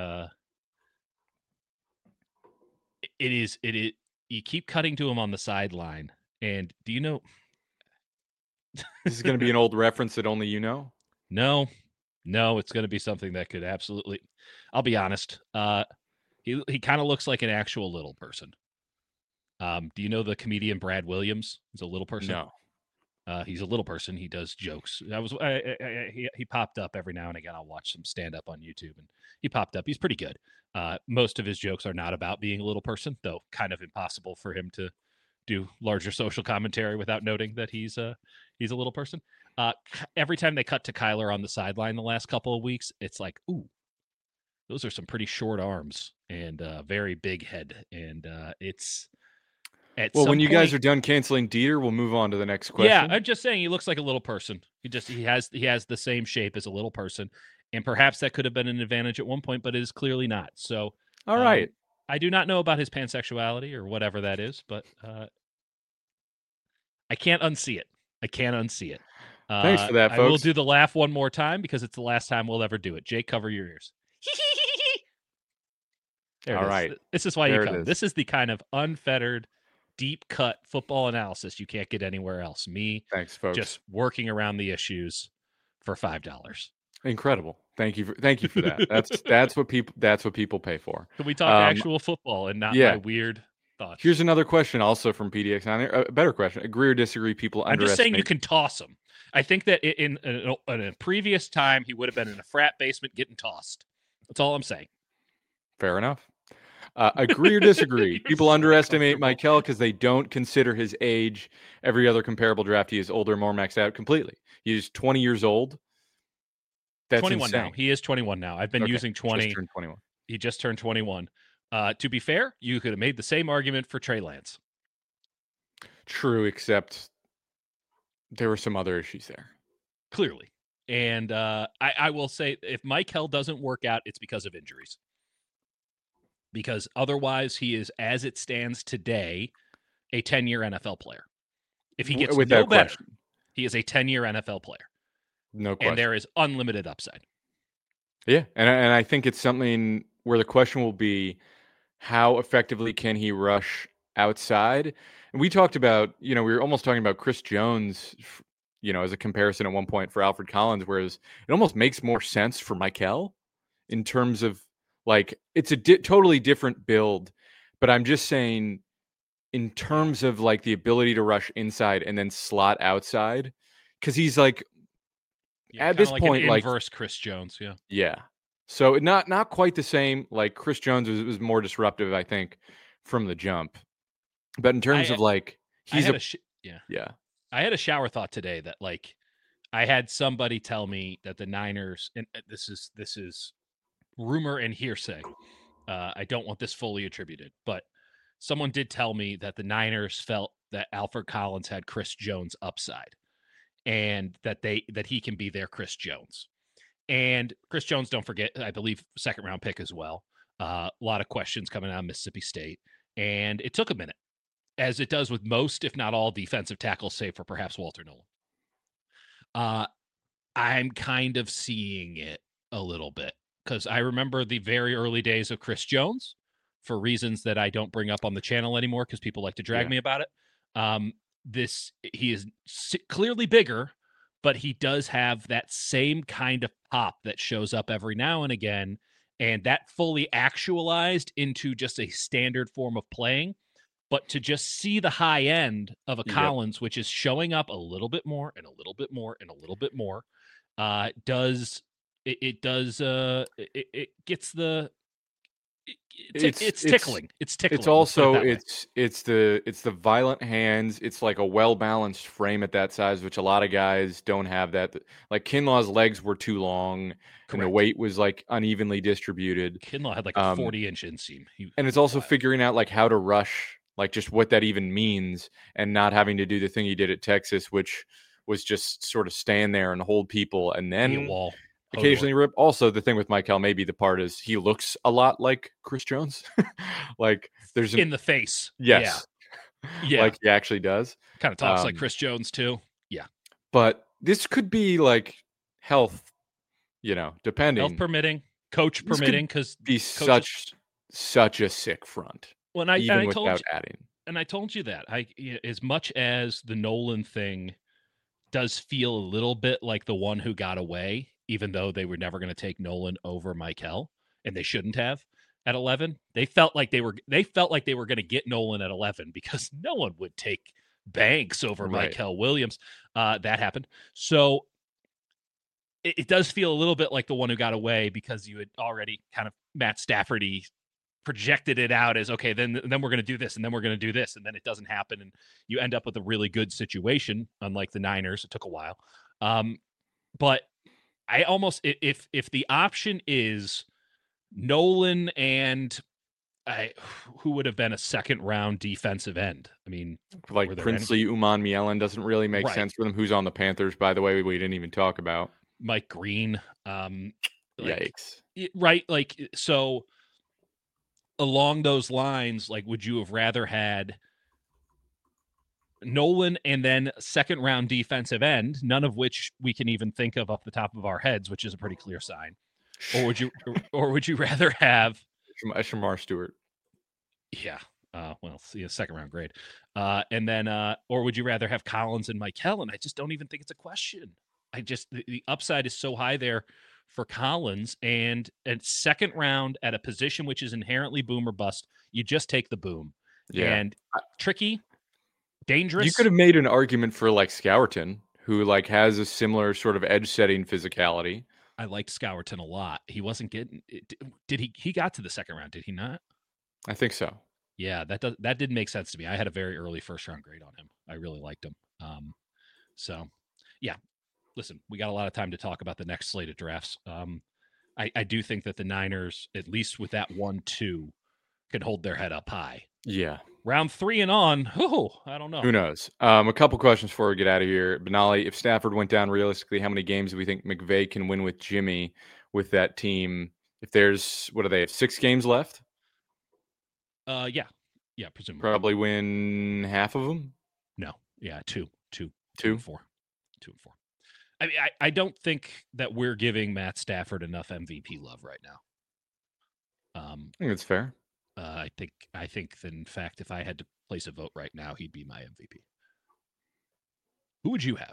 it is, you keep cutting to him on the sideline. And do you know? This is going to be an old reference that only you know? No, it's going to be something that could absolutely, I'll be honest. He kind of looks like an actual little person. Do you know the comedian Brad Williams? He's a little person. No. He's a little person. He does jokes. He popped up every now and again. I'll watch some stand up on YouTube, and he popped up. He's pretty good. Most of his jokes are not about being a little person, though kind of impossible for him to do larger social commentary without noting that he's a little person. Every time they cut to Kyler on the sideline the last couple of weeks, it's like, ooh, those are some pretty short arms and very big head. And At Well, some when you guys point, are done canceling Dieter, we'll move on to the next yeah, question. I'm just saying he looks like a little person. He has the same shape as a little person, and perhaps that could have been an advantage at one point, but it is clearly not. So, All right. I do not know about his pansexuality or whatever that is, but I can't unsee it. I can't unsee it. Thanks for that, I will folks. do the laugh one more time because it's the last time we'll ever do it. Jake, cover your ears. There it All is. right. This is why There you it come. is. This is the kind of unfettered, deep cut football analysis you can't get anywhere else. Me Thanks, folks. just working around the issues for $5. Incredible. Thank you for that. That's what people pay for. Can we talk actual football and not yeah. my weird thoughts? Here's another question, also from PDX on there. A better question. Agree or disagree? People I'm just saying you underestimate. can toss him. I think that in a previous time he would have been in a frat basement getting tossed. That's all I'm saying. Fair enough. Agree or disagree? People so underestimate Michael because they don't consider his age. Every other comparable draftee is older, more maxed out completely. He's 20 years old. That's 21 insane. now. He is 21 now. I've been using 20. Just turned 21. He just turned 21. To be fair, you could have made the same argument for Trey Lance. True, except there were some other issues there. Clearly. And I will say, if Michael doesn't work out, it's because of injuries. Because otherwise, he is, as it stands today, a 10-year NFL player. If he gets no better, he is a 10-year NFL player. No question. And there is unlimited upside. Yeah, and I think it's something where the question will be, how effectively can he rush outside? And we talked about, we were almost talking about Chris Jones, as a comparison at one point for Alfred Collins, whereas it almost makes more sense for Michael in terms of, like, it's a totally different build. But I'm just saying, in terms of, like, the ability to rush inside and then slot outside, because he's like, at this like point, an like inverse Chris Jones, yeah. So not quite the same. Like Chris Jones was more disruptive, I think, from the jump. But in terms of, like, he's I had a shower thought today that, like, I had somebody tell me that the Niners, and this is rumor and hearsay. I don't want this fully attributed, but someone did tell me that the Niners felt that Alfred Collins had Chris Jones upside, and that he can be their Chris Jones. And Chris Jones, don't forget, I believe, second round pick as well. A lot of questions coming out of Mississippi State, and it took a minute, as it does with most, if not all, defensive tackles, save for perhaps Walter Nolan. I'm kind of seeing it a little bit, because I remember the very early days of Chris Jones, for reasons that I don't bring up on the channel anymore because people like to drag me about it. He is clearly bigger, but he does have that same kind of pop that shows up every now and again, and that fully actualized into just a standard form of playing. But to just see the high end of a Collins, which is showing up a little bit more and a little bit more and a little bit more, it gets the it's tickling. It's tickling. It's also it's the violent hands. It's like a well-balanced frame at that size, which a lot of guys don't have. That, like, Kinlaw's legs were too long. Correct. And the weight was, like, unevenly distributed. Kinlaw had like a 40-inch inseam. And it's also figuring out, like, how to rush, like, just what that even means, and not having to do the thing he did at Texas, which was just sort of stand there and hold people and then wall. Occasionally rip. Also, the thing with Michael, maybe the part is he looks a lot like Chris Jones. Like, there's in the face. Yes. Yeah. Like he actually does. Kind of talks like Chris Jones too. Yeah. But this could be, like, health, depending. Health permitting, coach permitting, because be such a sick front. Well, even without adding. And I told you that. As much as the Nolan thing does feel a little bit like the one who got away, even though they were never going to take Nolan over Michael, and they shouldn't have at 11. They felt like they were going to get Nolan at 11 because no one would take Banks over Michael Williams. That happened. So it does feel a little bit like the one who got away, because you had already kind of Matt Staffordy projected it out as, okay, then we're going to do this, and then we're going to do this, and then it doesn't happen, and you end up with a really good situation. Unlike the Niners, it took a while. But I almost, if the option is Nolan and Who would have been a second round defensive end? I mean, were Like there any? Princely Uman Mielen doesn't really make Right. sense for them. Who's on the Panthers, by the way, we didn't even talk about. Mike Green. Like, Yikes. right. Like, so along those lines, like, would you have rather had Nolan and then second round defensive end, none of which we can even think of off the top of our heads, which is a pretty clear sign? Or would you rather have Shamar Stewart. Yeah. Well, see a second round grade. And then or would you rather have Collins and Michael? And I just don't even think it's a question. The upside is so high there for Collins, and second round at a position which is inherently boom or bust, you just take the boom. Yeah. And tricky, dangerous. You could have made an argument for like Scourton, who like has a similar sort of edge setting physicality. I liked Scourton a lot. He wasn't getting did he got to the second round, did he not? I think so. Yeah, that didn't make sense to me. I had a very early first round grade on him. I really liked him. So yeah, listen, we got a lot of time to talk about the next slate of drafts. I do think that the Niners, at least with that 1-2, can hold their head up high. Yeah. Round 3 and on, I don't know. Who knows? A couple questions before we get out of here. Benali, if Stafford went down realistically, how many games do we think McVay can win with Jimmy with that team? If there's, what do they have, 6 games left? Yeah, presumably. Probably win half of them? No, yeah, 2 and 4. 2 and 4. I mean, I don't think that we're giving Matt Stafford enough MVP love right now. I think that's fair. I think that, in fact, if I had to place a vote right now, he'd be my MVP. Who would you have?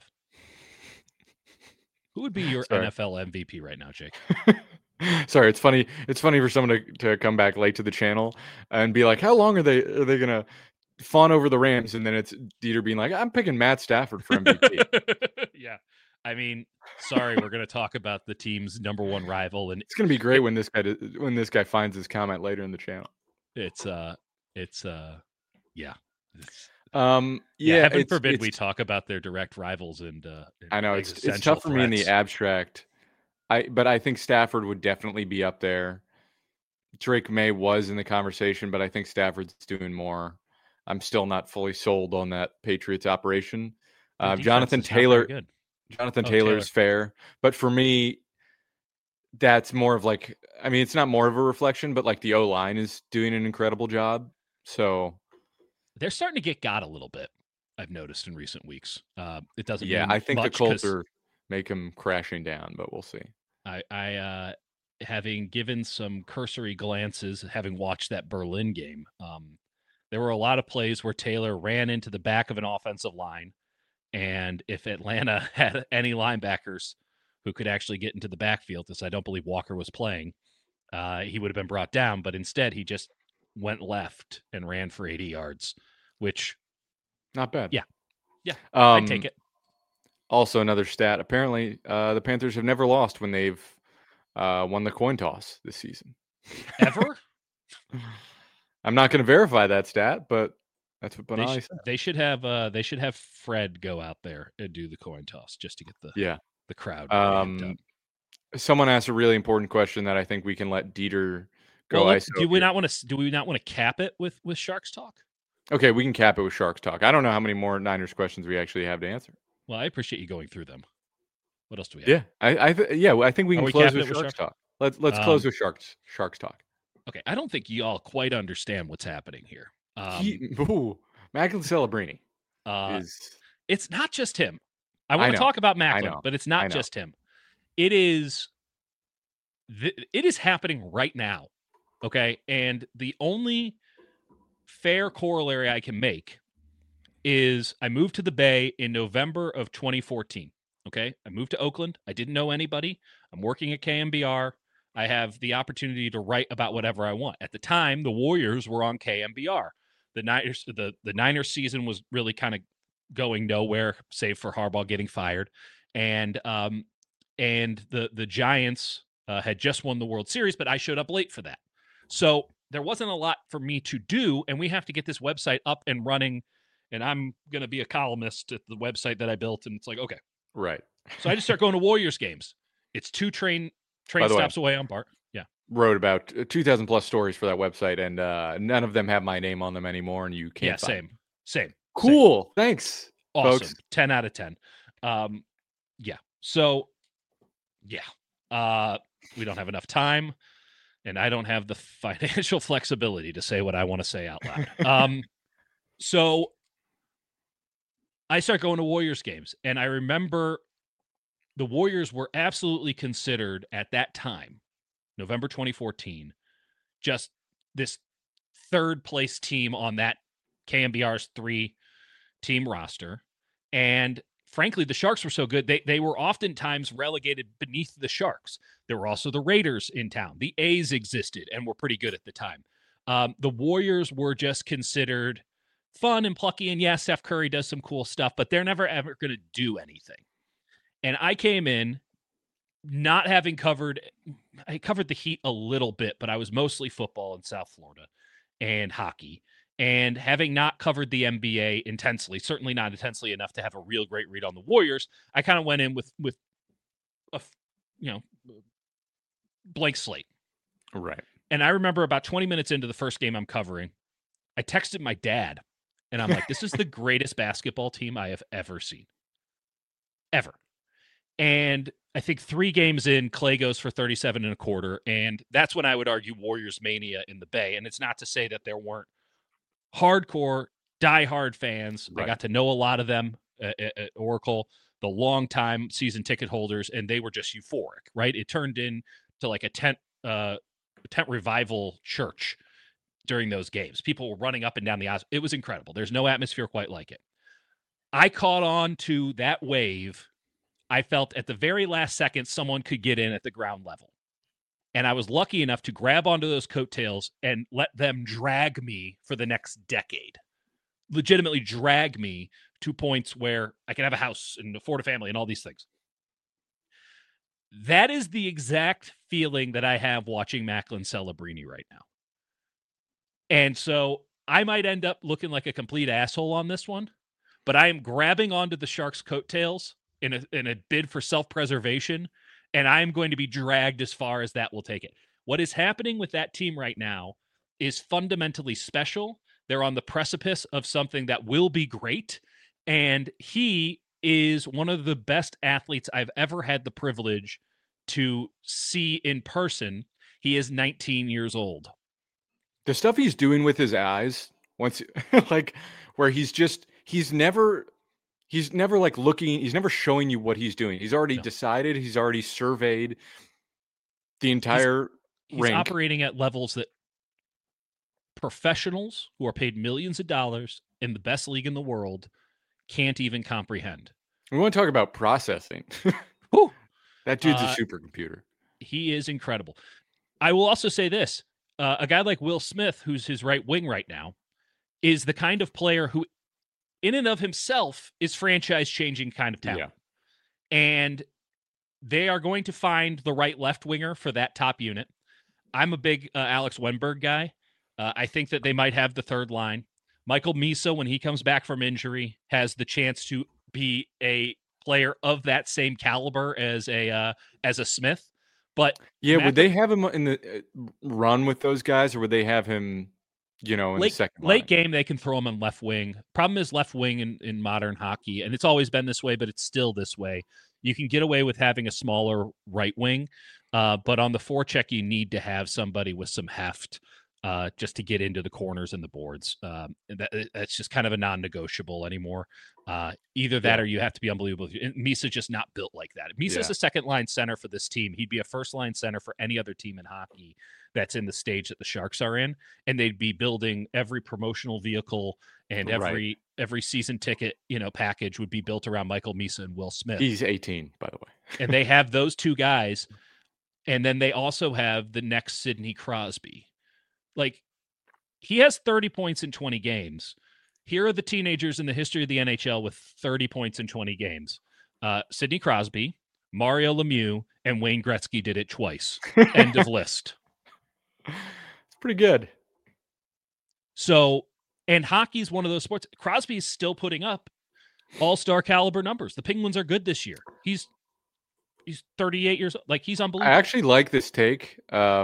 Who would be your NFL MVP right now, Jake? Sorry, it's funny. It's funny for someone to come back late to the channel and be like, "How long are they gonna fawn over the Rams?" And then it's Dieter being like, "I'm picking Matt Stafford for MVP." Yeah, I mean, sorry, we're gonna talk about the team's number one rival, and it's gonna be great when this guy finds his comment later in the channel. Yeah. Heaven forbid we talk about their direct rivals and I know it's tough for me in the abstract. But I think Stafford would definitely be up there. Drake May was in the conversation, but I think Stafford's doing more. I'm still not fully sold on that Patriots operation. Jonathan Taylor is fair, but for me, that's more of like, I mean, it's not more of a reflection, but like the O-line is doing an incredible job. So they're starting to get got a little bit. I've noticed in recent weeks. It doesn't. Yeah, I think the Colts make him crashing down, but we'll see. I having given some cursory glances, having watched that Berlin game, there were a lot of plays where Taylor ran into the back of an offensive line, and if Atlanta had any linebackers who could actually get into the backfield, because I don't believe Walker was playing, he would have been brought down. But instead, he just went left and ran for 80 yards, which not bad. Yeah, I'd take it. Also, another stat. Apparently, the Panthers have never lost when they've won the coin toss this season. Ever? I'm not going to verify that stat, but that's what Benali said. They should have Fred go out there and do the coin toss just to get the crowd. Someone asked a really important question that I think we can let Dieter go. Do we not want to cap it with Sharks talk? Okay, we can cap it with Sharks talk. I don't know how many more Niners questions we actually have to answer. Well, I appreciate you going through them. What else do we have? Yeah, I think we can close with Sharks talk. Let's close with Sharks talk. Okay, I don't think you all quite understand what's happening here. Macklin Celebrini it's not just him. I want to talk about Macklin, but it's not just him. It is happening right now. Okay, and the only fair corollary I can make is I moved to the Bay in November of 2014. Okay. I moved to Oakland. I didn't know anybody. I'm working at KMBR. I have the opportunity to write about whatever I want. At the time, the Warriors were on KMBR. The Niners season was really kind of going nowhere, save for Harbaugh getting fired. And the Giants had just won the World Series, but I showed up late for that. So there wasn't a lot for me to do, and we have to get this website up and running. And I'm going to be a columnist at the website that I built. And it's like, okay. Right. So I just start going to Warriors games. It's 2 train stops away on BART. Yeah. wrote about 2,000 plus stories for that website, and none of them have my name on them anymore, and you can't find them. Same. Cool. Thanks, Awesome. folks. 10 out of 10. Yeah. So, yeah. We don't have enough time, and I don't have the financial flexibility to say what I want to say out loud. So I start going to Warriors games, and I remember the Warriors were absolutely considered at that time, November 2014, just this third place team on that KMBR's 3-team roster. And frankly, the Sharks were so good, they were oftentimes relegated beneath the Sharks. There were also the Raiders in town. The A's existed and were pretty good at the time. The Warriors were just considered fun and plucky. And yes, Steph Curry does some cool stuff, but they're never, ever going to do anything. And I came in not having I covered the Heat a little bit, but I was mostly football in South Florida and hockey. And having not covered the NBA intensely, certainly not intensely enough to have a real great read on the Warriors, I kind of went in with a blank slate. Right. And I remember about 20 minutes into the first game I'm covering, I texted my dad, and I'm like, this is the greatest basketball team I have ever seen. Ever. And I think 3 games in, Clay goes for 37 and a quarter. And that's when I would argue Warriors mania in the Bay. And it's not to say that there weren't hardcore, diehard fans. Right. I got to know a lot of them at Oracle, the longtime season ticket holders, and they were just euphoric, right? It turned into like a tent revival church during those games. People were running up and down the aisles. It was incredible. There's no atmosphere quite like it. I caught on to that wave. I felt at the very last second someone could get in at the ground level. And I was lucky enough to grab onto those coattails and let them drag me for the next decade. Legitimately drag me to points where I can have a house and afford a family and all these things. That is the exact feeling that I have watching Macklin Celebrini right now. And so I might end up looking like a complete asshole on this one, but I am grabbing onto the Sharks' coattails in a bid for self-preservation, and I'm going to be dragged as far as that will take it. What is happening with that team right now is fundamentally special. They're on the precipice of something that will be great, and he is one of the best athletes I've ever had the privilege to see in person. He is 19 years old. The stuff he's doing with his eyes, once like where he's never like looking, he's never showing you what he's doing. He's already decided, he's already surveyed the entire he's rink. Operating at levels that professionals who are paid millions of dollars in the best league in the world can't even comprehend. We want to talk about processing. That dude's a supercomputer. He is incredible. I will also say this. A guy like Will Smith, who's his right wing right now, is the kind of player who in and of himself is franchise-changing kind of talent. Yeah. And they are going to find the right left winger for that top unit. I'm a big Alex Wenberg guy. I think that they might have the third line. Michael Misa, when he comes back from injury, has the chance to be a player of that same caliber as a Smith. But yeah, would they have him in the run with those guys, or would they have him, in the second line? Late game, they can throw him on left wing. Problem is left wing in modern hockey, and it's always been this way, but it's still this way. You can get away with having a smaller right wing, but on the forecheck, you need to have somebody with some heft just to get into the corners and the boards. That's just kind of a non-negotiable anymore. Either that or you have to be unbelievable. Misa's just not built like that. If Misa's a second-line center for this team, he'd be a first-line center for any other team in hockey that's in the stage that the Sharks are in, and they'd be building every promotional vehicle and every season ticket, package would be built around Michael Misa and Will Smith. He's 18, by the way. And they have those two guys, and then they also have the next Sidney Crosby. Like, he has 30 points in 20 games. Here are the teenagers in the history of the NHL with 30 points in 20 games. Sidney Crosby, Mario Lemieux, and Wayne Gretzky did it twice. End of list. It's pretty good. So, and hockey is one of those sports. Crosby is still putting up all-star caliber numbers. The Penguins are good this year. He's He's 38 years old. Like, he's I unbelievable. actually like this take.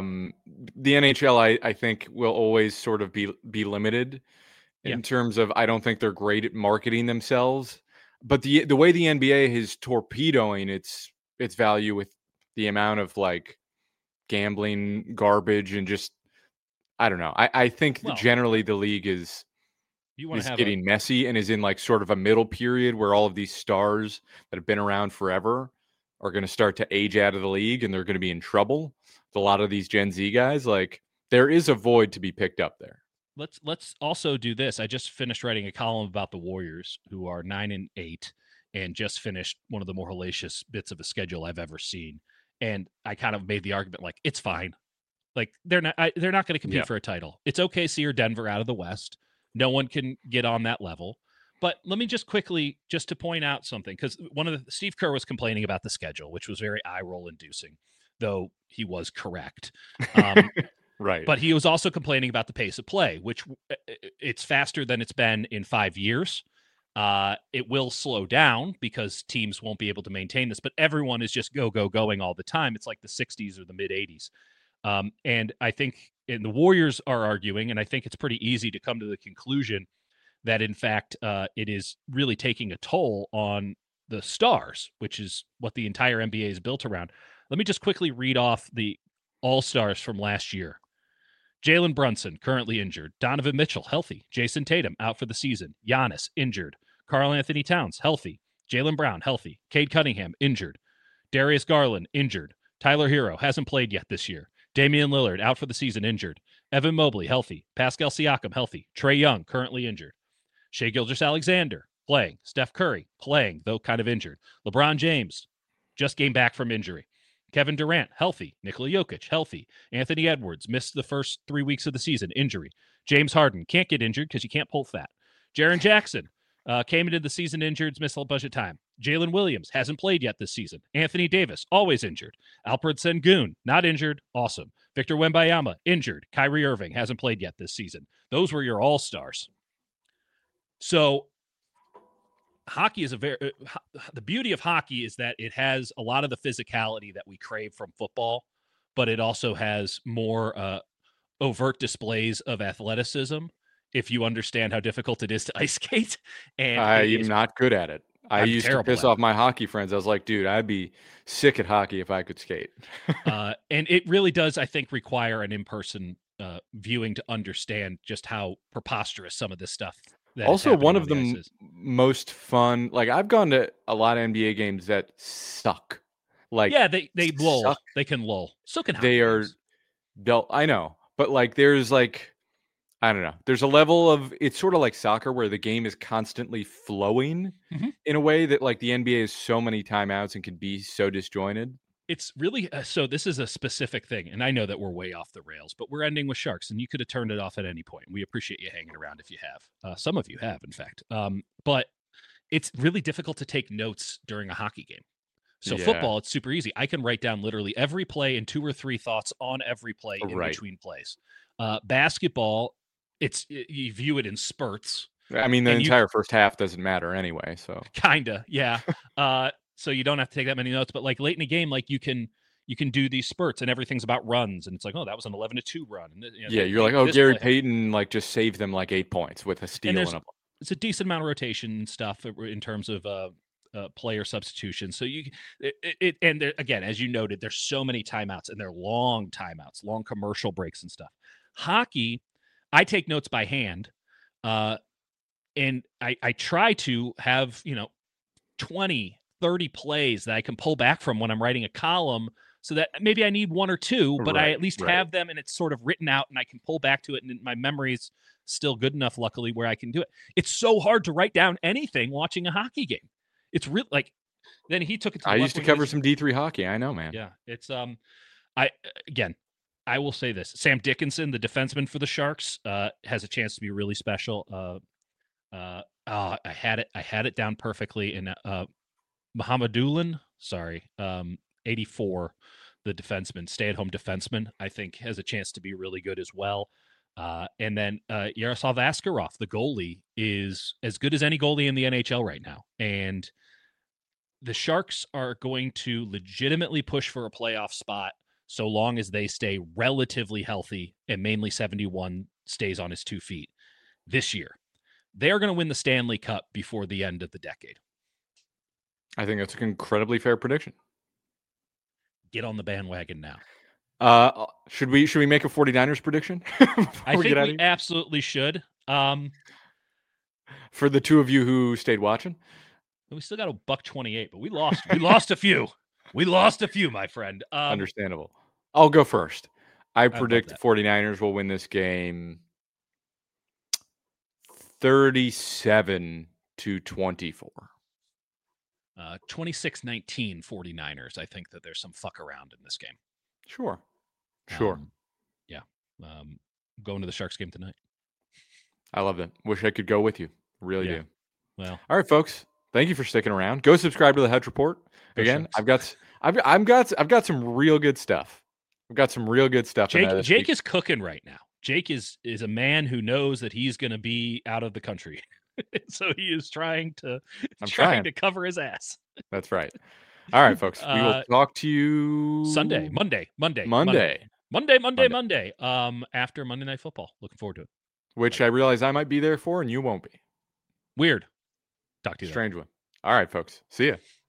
The NHL, I think, will always sort of be limited Yeah. in terms of I don't think they're great at marketing themselves. But the way the NBA is torpedoing its value with the amount of like gambling garbage and just I don't know. I think Well, generally the league is you want to have getting messy and is in like sort of a middle period where all of these stars that have been around forever are going to start to age out of the league and they're going to be in trouble. A lot of these Gen Z guys, like there is a void to be picked up there. let's also do this. I just finished writing a column about the Warriors, who are 9-8, and just finished one of the more hellacious bits of a schedule I've ever seen. And I kind of made the argument like it's fine. Like they're not going to compete for a title. It's OKC or Denver out of the West. No one can get on that level. But let me just quickly just to point out something, because Steve Kerr was complaining about the schedule, which was very eye roll inducing, though he was correct. Right. But he was also complaining about the pace of play, which it's faster than it's been in 5 years. It will slow down because teams won't be able to maintain this, but everyone is just going all the time. It's like the 60s or the mid 80s. And I think the Warriors are arguing, and I think it's pretty easy to come to the conclusion that, in fact, it is really taking a toll on the stars, which is what the entire NBA is built around. Let me just quickly read off the all-stars from last year. Jalen Brunson, currently injured. Donovan Mitchell, healthy. Jason Tatum, out for the season. Giannis, injured. Karl Anthony Towns, healthy. Jaylen Brown, healthy. Cade Cunningham, injured. Darius Garland, injured. Tyler Hero, hasn't played yet this year. Damian Lillard, out for the season, injured. Evan Mobley, healthy. Pascal Siakam, healthy. Trae Young, currently injured. Shai Gilgeous-Alexander, playing. Steph Curry, playing, though kind of injured. LeBron James, just came back from injury. Kevin Durant, healthy. Nikola Jokic, healthy. Anthony Edwards, missed the first 3 weeks of the season, injury. James Harden, can't get injured because you can't pull fat. Jaren Jackson, came into the season injured, missed a bunch of time. Jalen Williams, hasn't played yet this season. Anthony Davis, always injured. Alperen Sengun, not injured, awesome. Victor Wembanyama, injured. Kyrie Irving, hasn't played yet this season. Those were your all-stars. So hockey is the beauty of hockey is that it has a lot of the physicality that we crave from football, but it also has more overt displays of athleticism if you understand how difficult it is to ice skate. And I'm not good at it. I used to piss off my hockey friends. I was like, dude, I'd be sick at hockey if I could skate. And it really does, I think, require an in-person viewing to understand just how preposterous some of this stuff. Also, one of the most fun, like I've gone to a lot of NBA games that suck. Like, yeah, they lull. They can lull. So can hockey they are. I know, but like, there's like, I don't know. There's a level of it's sort of like soccer where the game is constantly flowing in a way that like the NBA has so many timeouts and can be so disjointed. It's really so this is a specific thing, and I know that we're way off the rails, but we're ending with Sharks, and you could have turned it off at any point. We appreciate you hanging around if you have. Some of you have, in fact. But it's really difficult to take notes during a hockey game. So football, it's super easy. I can write down literally every play and 2 or 3 thoughts on every play in between plays. Basketball, you view it in spurts. I mean, the entire first half doesn't matter anyway. So kinda, yeah. So you don't have to take that many notes, but like late in a game, like you can do these spurts and everything's about runs, and it's like, oh, that was an 11-2 run. And, you're like, oh, Gary Payton like just saved them like 8 points with a steal and it's a decent amount of rotation and stuff in terms of player substitution. So again, as you noted, there's so many timeouts, and they're long timeouts, long commercial breaks and stuff. Hockey, I take notes by hand, and I try to have 20, 30 plays that I can pull back from when I'm writing a column, so that maybe I need 1 or 2, but I at least have them, and it's sort of written out, and I can pull back to it, and my memory's still good enough, luckily, where I can do it. It's so hard to write down anything watching a hockey game. It's really like. Then he took it to. I used to cover some D3 hockey. I know, man. Yeah, it's I will say this: Sam Dickinson, the defenseman for the Sharks, has a chance to be really special. I had it down perfectly in Muhammadulin, 84, the defenseman, stay-at-home defenseman, I think has a chance to be really good as well. And then Yaroslav Askarov, the goalie, is as good as any goalie in the NHL right now. And the Sharks are going to legitimately push for a playoff spot so long as they stay relatively healthy and mainly 71 stays on his 2 feet this year. They are going to win the Stanley Cup before the end of the decade. I think that's an incredibly fair prediction. Get on the bandwagon now. Should we make a 49ers prediction? I think we absolutely should. For the two of you who stayed watching, we still got a $1.28, but we lost. We lost a few. We lost a few, my friend. Understandable. I'll go first. I predict the 49ers will win this game 37-24. 26-19 49ers. I think that there's some fuck around in this game. Sure. Yeah. Going to the Sharks game tonight. I love that. Wish I could go with you. Really do. Well, all right, folks. Thank you for sticking around. Go subscribe to the Hedge Report. Again, I've got some real good stuff. I've got some real good stuff. Jake is cooking right now. Jake is a man who knows that he's going to be out of the country. So he is trying to cover his ass. That's right. All right, folks. We will talk to you Monday. After Monday Night Football. Looking forward to it. Which I realize I might be there for, and you won't be. Weird. Talk to you. Strange one. All right, folks. See ya.